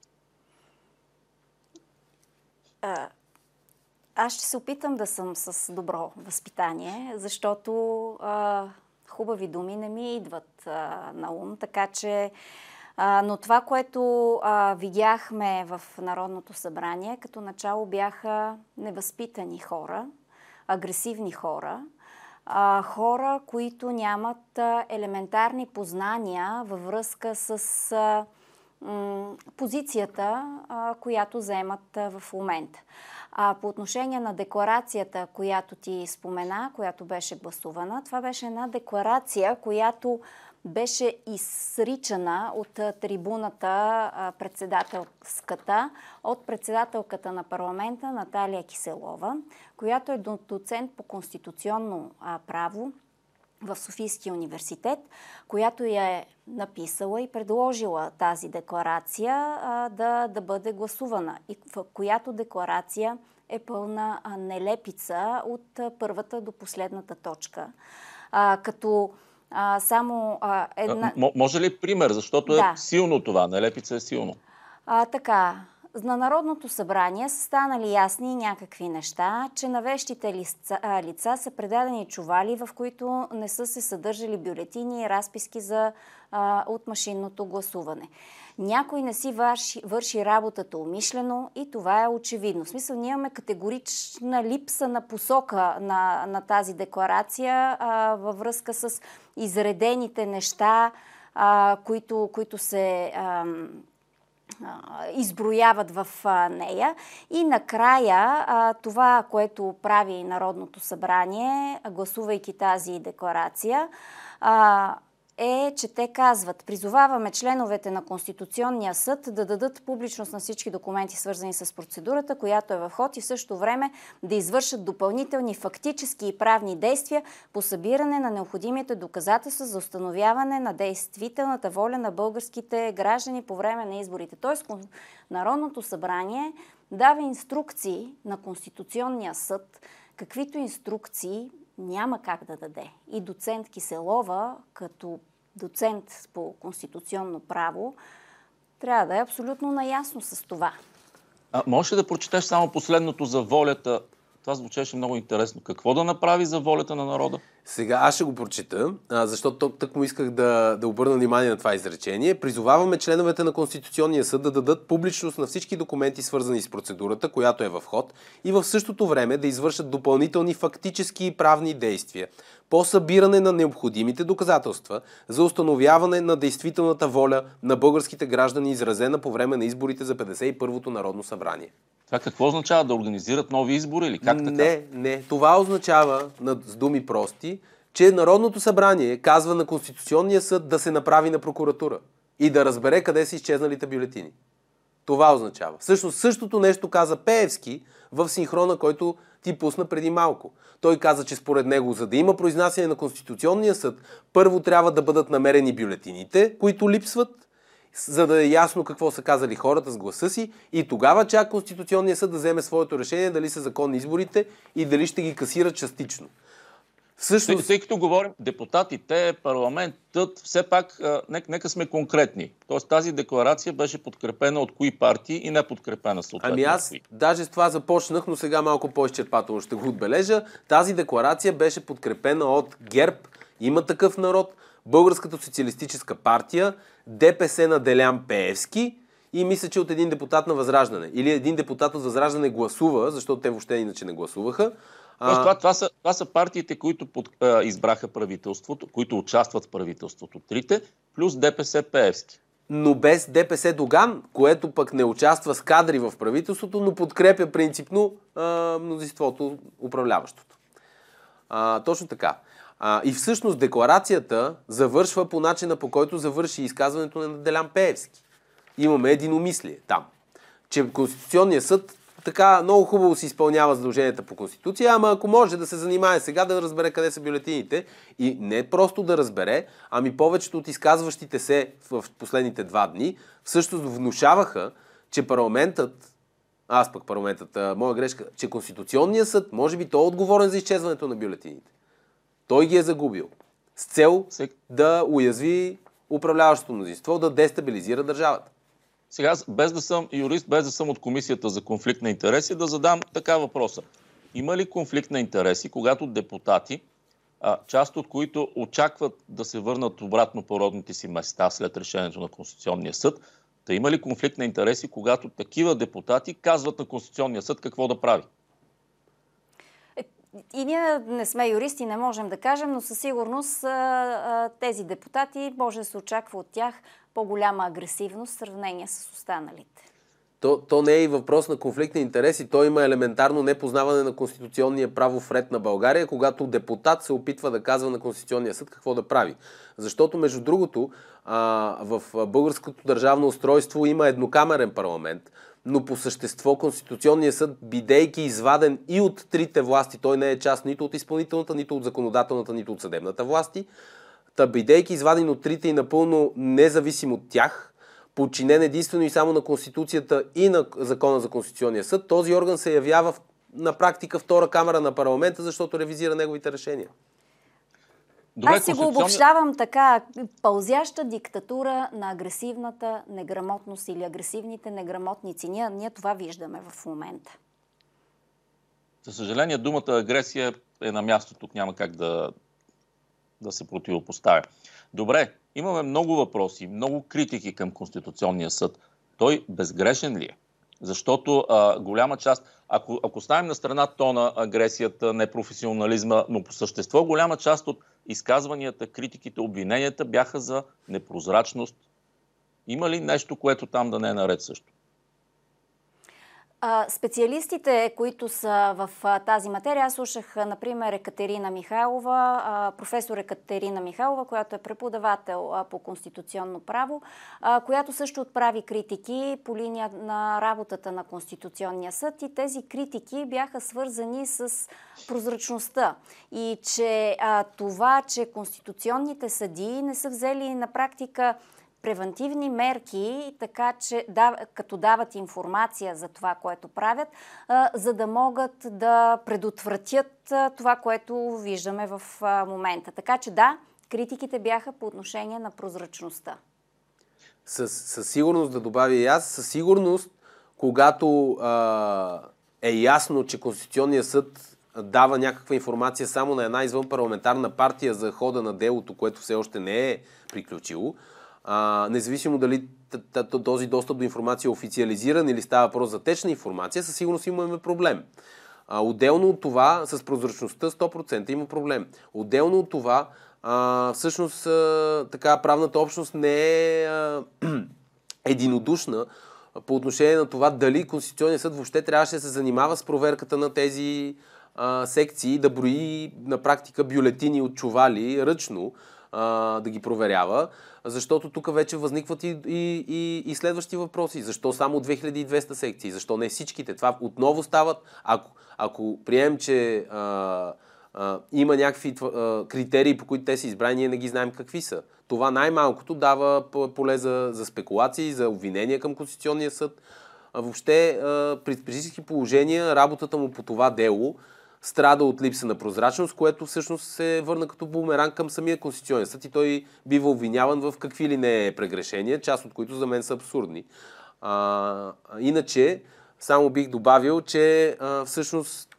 Uh, аз ще се опитам да съм с добро възпитание, защото uh, хубави думи не ми идват uh, на ум, така че А, но това, което а, видяхме в Народното събрание, като начало бяха невъзпитани хора, агресивни хора, а, хора, които нямат а, елементарни познания във връзка с а, м, позицията, а, която заемат а, в момента. А по отношение на декларацията, която ти спомена, която беше гласувана, това беше една декларация, която беше изричана от трибуната председателската от председателката на парламента Наталия Киселова, която е доцент по конституционно право в Софийския университет, която я е написала и предложила тази декларация да, да бъде гласувана, и в която декларация е пълна нелепица от първата до последната точка. Като А, само а, една... М- може ли пример? Защото да. е силно това. Нелепица е силно. А, така. на Народното събрание са станали ясни някакви неща, че на вещите лица, лица са предадени чували, в които не са се съдържали бюлетини и разписки за, а, от машинното гласуване. Някой не си върши, върши работата умишлено и това е очевидно. В смисъл, ние имаме категорична липса на посока на, на тази декларация а, във връзка с изредените неща, а, които, които се а, а, изброяват в а, нея. И накрая а, това, което прави Народното събрание, гласувайки тази декларация, а, е, че те казват: призоваваме членовете на Конституционния съд да дадат публичност на всички документи, свързани с процедурата, която е в ход, и в същото време да извършат допълнителни фактически и правни действия по събиране на необходимите доказателства за установяване на действителната воля на българските граждани по време на изборите. Тоест, Народното събрание дава инструкции на Конституционния съд, каквито инструкции няма как да даде. И доцент Киселова, като доцент по конституционно право, трябва да е абсолютно наясно с това. А, можеш ли да прочетеш само последното за волята? Това звучеше много интересно. Какво да направи за волята на народа? Сега аз ще го прочета, защото тък му исках да, да обърна внимание на това изречение. Призоваваме членовете на Конституционния съд да дадат публичност на всички документи, свързани с процедурата, която е в ход, и в същото време да извършат допълнителни фактически и правни действия по събиране на необходимите доказателства за установяване на действителната воля на българските граждани, изразена по време на изборите за петдесет и първото Народно събрание. Това какво означава? Да организират нови избори или как така? Не, не. Това означава, с думи прости, че Народното събрание казва на Конституционния съд да се направи на прокуратура и да разбере къде са изчезналите бюлетини. Това означава. Всъщност същото нещо каза Пеевски в синхрона, който ти пусна преди малко. Той каза, че според него, за да има произнасяне на Конституционния съд, първо трябва да бъдат намерени бюлетините, които липсват, за да е ясно какво са казали хората с гласа си, и тогава чак Конституционният съд да вземе своето решение дали са законни изборите и дали ще ги касира частично. Всъщност... Тъй, тъй като говорим, депутатите, парламентът, все пак, нека, нека сме конкретни. Тоест тази декларация беше подкрепена от кои партии и не подкрепена съответно. Ами аз даже с това започнах, но сега малко по-изчерпателно ще го отбележа. Тази декларация беше подкрепена от ГЕРБ, Има такъв народ, Българската социалистическа партия, ДПС на Делян Пеевски и мисля, че от един депутат на Възраждане. Или един депутат от Възраждане гласува, защото те въобще иначе не гласуваха. А... Това, това, са, това са партиите, които под, а, избраха правителството, които участват в правителството, трите, плюс ДПС Пеевски. Но без ДПС Доган, което пък не участва с кадри в правителството, но подкрепя принципно а, мнозинството управляващото. А, точно така. А, и всъщност декларацията завършва по начина, по който завърши изказването на Делян Пеевски. Имаме единомислие там, че Конституционният съд така много хубаво си изпълнява задълженията по Конституция, ама ако може да се занимае сега да разбере къде са бюлетините и не просто да разбере, ами повечето от изказващите се в последните два дни всъщност внушаваха, че парламентът, аз пък парламентът, моя грешка, че Конституционният съд, може би той е отговорен за изчезването на бюлетините. Той ги е загубил с цел да уязви управляващото мнозинство, да дестабилизира държавата. Сега, без да съм юрист, без да съм от Комисията за конфликт на интереси, да задам така въпроса. Има ли конфликт на интереси, когато депутати, част от които очакват да се върнат обратно по родните си места след решението на Конституционния съд, да има ли конфликт на интереси, когато такива депутати казват на Конституционния съд какво да прави? И ние не сме юристи, не можем да кажем, но със сигурност тези депутати може да се очаква от тях по-голяма агресивност в сравнение с останалите. То, то не е и въпрос на конфликт на интереси, то има елементарно непознаване на конституционния правов ред на България, когато депутат се опитва да казва на Конституционния съд какво да прави. Защото, между другото, в българското държавно устройство има еднокамерен парламент, но по същество Конституционният съд, бидейки изваден и от трите власти, той не е част нито от изпълнителната, нито от законодателната, нито от съдебната власти, та бидейки изваден от трите и напълно независим от тях, подчинен единствено и само на Конституцията и на Закона за Конституционния съд, този орган се явява на практика втора камера на парламента, защото ревизира неговите решения. Добре, Аз си го обобщавам така, пълзяща диктатура на агресивната неграмотност или агресивните неграмотници. Ние, ние това виждаме в момента. За съжаление, думата агресия е на място. Тук няма как да, да се противопоставя. Добре, имаме много въпроси, много критики към Конституционния съд. Той безгрешен ли е? Защото а, голяма част, ако, ако ставим на страна тона, агресията, непрофесионализма, но по същество голяма част от изказванията, критиките, обвиненията бяха за непрозрачност. Има ли нещо, което там да не е наред също? Специалистите, които са в тази материя, аз слушах, например, Екатерина Михайлова, професор Екатерина Михайлова, която е преподавател по конституционно право, която също отправи критики по линия на работата на Конституционния съд, и тези критики бяха свързани с прозрачността и че това, че конституционните съдии не са взели на практика превентивни мерки, така че да, като дават информация за това, което правят, а, за да могат да предотвратят а, това, което виждаме в а, момента. Така че да, критиките бяха по отношение на прозрачността. Със, със сигурност да добавя и аз, със сигурност, когато а, е ясно, че Конституционният съд дава някаква информация само на една извънпарламентарна партия за хода на делото, което все още не е приключило, А, независимо дали този достъп до информация е официализиран или става въпрос за течна информация, със сигурност имаме проблем. А, отделно от това, с прозрачността сто процента има проблем. Отделно от това, а, всъщност а, така, правната общност не е а, единодушна по отношение на това дали Конституционният съд въобще трябваше да се занимава с проверката на тези а, секции, да брои на практика бюлетини от чували ръчно, да ги проверява, защото тук вече възникват и, и, и, и следващи въпроси. Защо само две хиляди и двеста секции? Защо не всичките? Това отново стават, ако, ако приемем, че а, а, има някакви а, критерии, по които те са избрани, ние не ги знаем какви са. Това най-малкото дава поле за, за спекулации, за обвинения към Конституционния съд. А, въобще, а, при всички положения, работата му по това дело страда от липса на прозрачност, което всъщност се върна като бумеранг към самия Конституционен съд и той бива обвиняван в какви ли не прегрешения, част от които за мен са абсурдни. А, иначе, само бих добавил, че а, всъщност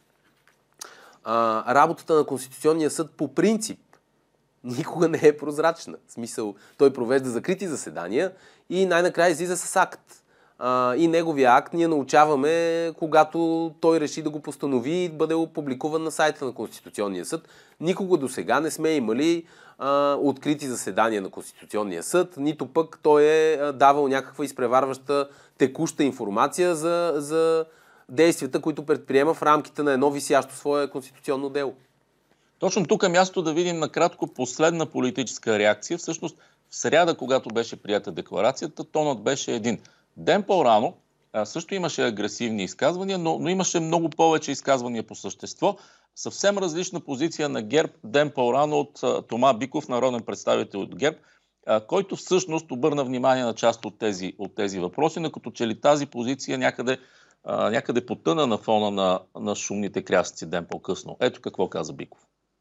а, работата на Конституционния съд по принцип никога не е прозрачна. В смисъл, той провежда закрити заседания и най-накрая излиза с акт. Uh, и неговия акт ние научаваме, когато той реши да го постанови и бъде опубликуван на сайта на Конституционния съд. Никога до сега не сме имали uh, открити заседания на Конституционния съд, нито пък той е uh, давал някаква изпреварваща текуща информация за, за действията, които предприема в рамките на едно висящо свое конституционно дело. Точно тук е място да видим накратко последна политическа реакция. Всъщност в сряда, когато беше прията декларацията, тонът беше един. Ден по-рано също имаше агресивни изказвания, но, но имаше много повече изказвания по същество. Съвсем различна позиция на ГЕРБ ден по-рано от а, Тома Биков, народен представител от ГЕРБ, а, който всъщност обърна внимание на част от тези, от тези въпроси, но като че ли тази позиция някъде, а, някъде потъна на фона на, на шумните крясъци ден по-късно. Ето какво каза Биков.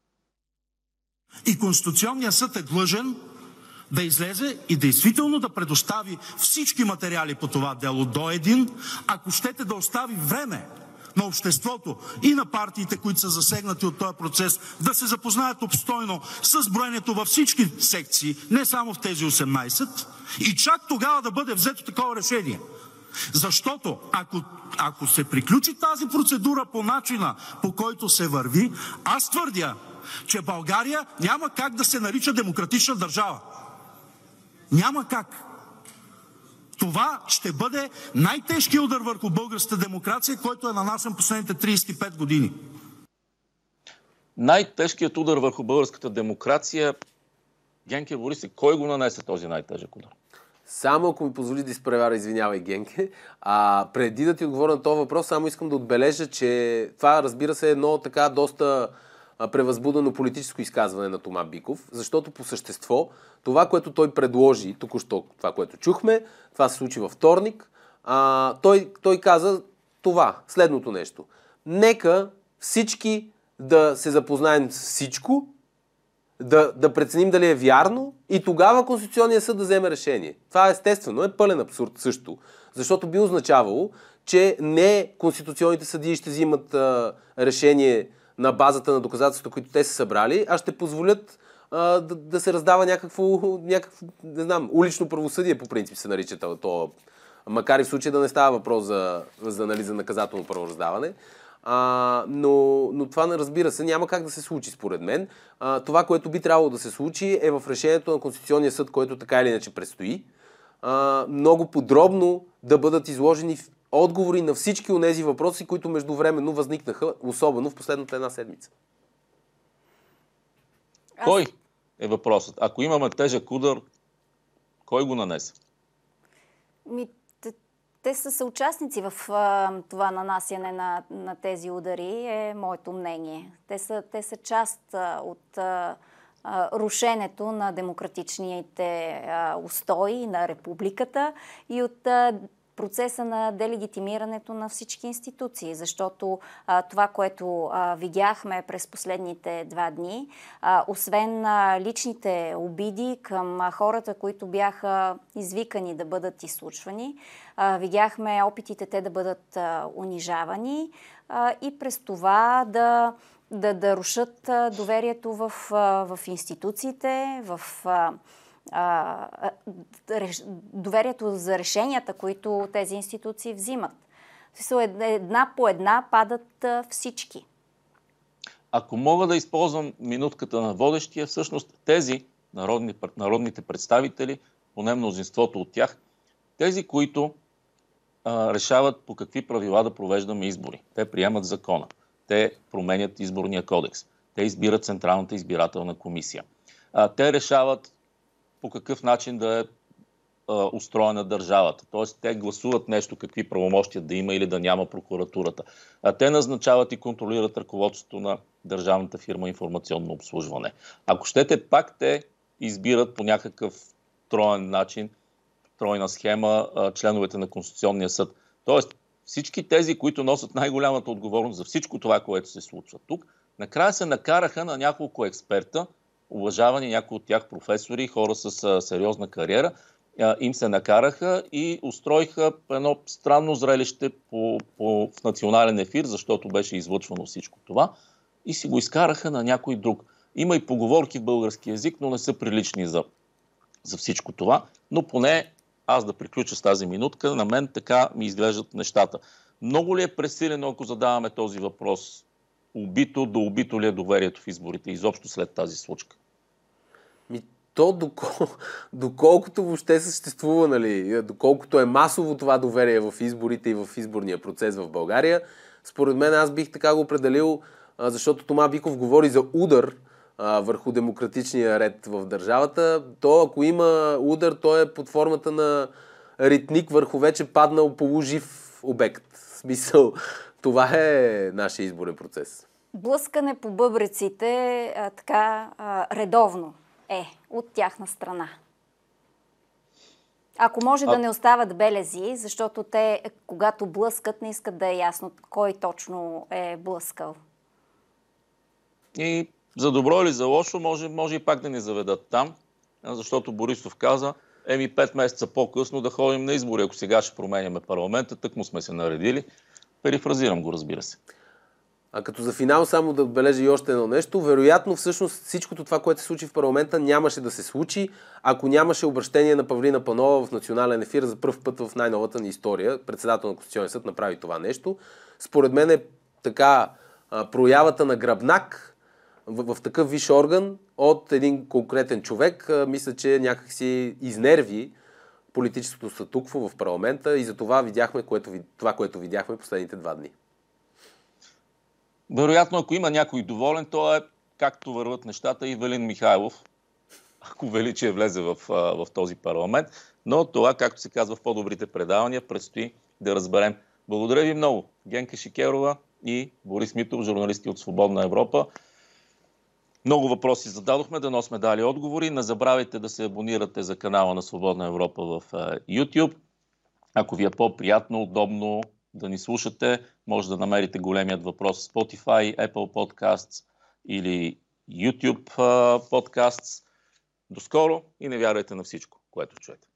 И Конституционният съд е длъжен да излезе и действително да предостави всички материали по това дело до един, ако щете да остави време на обществото и на партиите, които са засегнати от този процес, да се запознаят обстойно с броенето във всички секции, не само в тези осемнайсет, и чак тогава да бъде взето такова решение. Защото ако, ако се приключи тази процедура по начина, по който се върви, аз твърдя, че България няма как да се нарича демократична държава. Няма как. Това ще бъде най-тежкият удар върху българската демокрация, който е нанасен последните трийсет и пет години. Най-тежкият удар върху българската демокрация, Генке Борисов, кой го нанесе този най-тежък удар? Само ако ми позволи да изпреваря, извинявай, Генке. А, преди да ти отговоря на този въпрос, само искам да отбележа, че това, разбира се, е едно така доста превъзбудено политическо изказване на Тома Биков, защото по същество това, което той предложи, току-що това, което чухме, това се случи във вторник, а, той, той каза това, следното нещо. Нека всички да се запознаем с всичко, да, да преценим дали е вярно и тогава Конституционният съд да вземе решение. Това естествено е пълен абсурд също, защото би означавало, че не конституционните съдии ще взимат а, решение на базата на доказателствата, които те са събрали, а ще позволят а, да, да се раздава някакво, някакво, не знам, улично правосъдие по принцип се нарича това. Макар и в случай да не става въпрос за, за, нали, за наказателно правораздаване. А, но, но това, разбира се, няма как да се случи, според мен. А, това, което би трябвало да се случи, е в решението на Конституционния съд, който така или иначе предстои, а, много подробно да бъдат изложени отговори на всички онези въпроси, които междувременно възникнаха, особено в последната една седмица. Кой е въпросът? Ако имаме тежък удар, кой го нанесе? Ми, те, те са съучастници в а, това нанасяне на, на тези удари, е моето мнение. Те са, те са част а, от а, а, рушенето на демократичните а, устои на републиката и от а, процеса на делегитимирането на всички институции, защото а, това, което а, видяхме през последните два дни, а, освен а, личните обиди към а, хората, които бяха извикани да бъдат изслушвани, а, видяхме опитите те да бъдат а, унижавани а, и през това да, да, да рушат а, доверието в, а, в институциите, в а, А, доверието за решенията, които тези институции взимат. Една по една падат всички. Ако мога да използвам минутката на водещия, всъщност тези народни, народните представители, поне мнозинството от тях, тези, които а, решават по какви правила да провеждаме избори. Те приемат закона. Те променят изборния кодекс. Те избират Централната избирателна комисия. А, те решават по какъв начин да е а, устроена държавата. Тоест, те гласуват нещо, какви правомощия да има или да няма прокуратурата. А те назначават и контролират ръководството на държавната фирма информационно обслужване. Ако щете, пак те избират по някакъв троен начин, тройна схема, а, членовете на Конституционния съд. Тоест, всички тези, които носят най-голямата отговорност за всичко това, което се случва тук, накрая се накараха на няколко експерта, уважавани някои от тях професори, хора с а, сериозна кариера, а, им се накараха и устроиха едно странно зрелище по, по, в национален ефир, защото беше излъчвано всичко това, и си го изкараха на някой друг. Има и поговорки в български език, но не са прилични за, за всичко това, но поне аз да приключа с тази минутка, на мен така ми изглеждат нещата. Много ли е пресилено, ако задаваме този въпрос? Убито, до убито ли е доверието в изборите, изобщо след тази случка? Ми, то докол... доколкото въобще съществува, нали, доколкото е масово това доверие в изборите и в изборния процес в България, според мен аз бих така го определил, защото Тома Биков говори за удар а, върху демократичния ред в държавата. То, ако има удар, то е под формата на ритник върху вече паднал полужив обект. В смисъл, това е нашия изборен процес. Блъскане по бъбреците а, така а, редовно е от тяхна страна. Ако може а... да не остават белези, защото те, когато блъскат, не искат да е ясно кой точно е блъскал. И за добро или за лошо, може, може и пак да ни заведат там, защото Борисов каза, еми пет месеца по-късно да ходим на избори, ако сега ще променяме парламента, тък му сме се наредили. Перифразирам го, разбира се. А като за финал само да отбележа и още едно нещо, вероятно всъщност всичкото това, което се случи в парламента, нямаше да се случи, ако нямаше обращение на Павлина Панова в национален ефир за пръв път в най-новата ни история. Председател на Конституционния съд направи това нещо. Според мен е така проявата на гръбнак в, в такъв висш орган от един конкретен човек. Мисля, че някак си изнерви политическото статукво в парламента и за това видяхме което, това, което видяхме последните два дни. Вероятно, ако има някой доволен, то е както върват нещата и Велин Михайлов, ако величие влезе в, в този парламент. Но това, както се казва в по-добрите предавания, предстои да разберем. Благодаря ви много, Генка Шикерова и Борис Митов, журналисти от Свободна Европа. Много въпроси зададохме, дано сме дали отговори. Не забравяйте да се абонирате за канала на Свободна Европа в YouTube. Ако ви е по-приятно, удобно да ни слушате, може да намерите големият въпрос в Spotify, Apple Podcasts или YouTube подкаст. До скоро и не вярвайте на всичко, което чуете.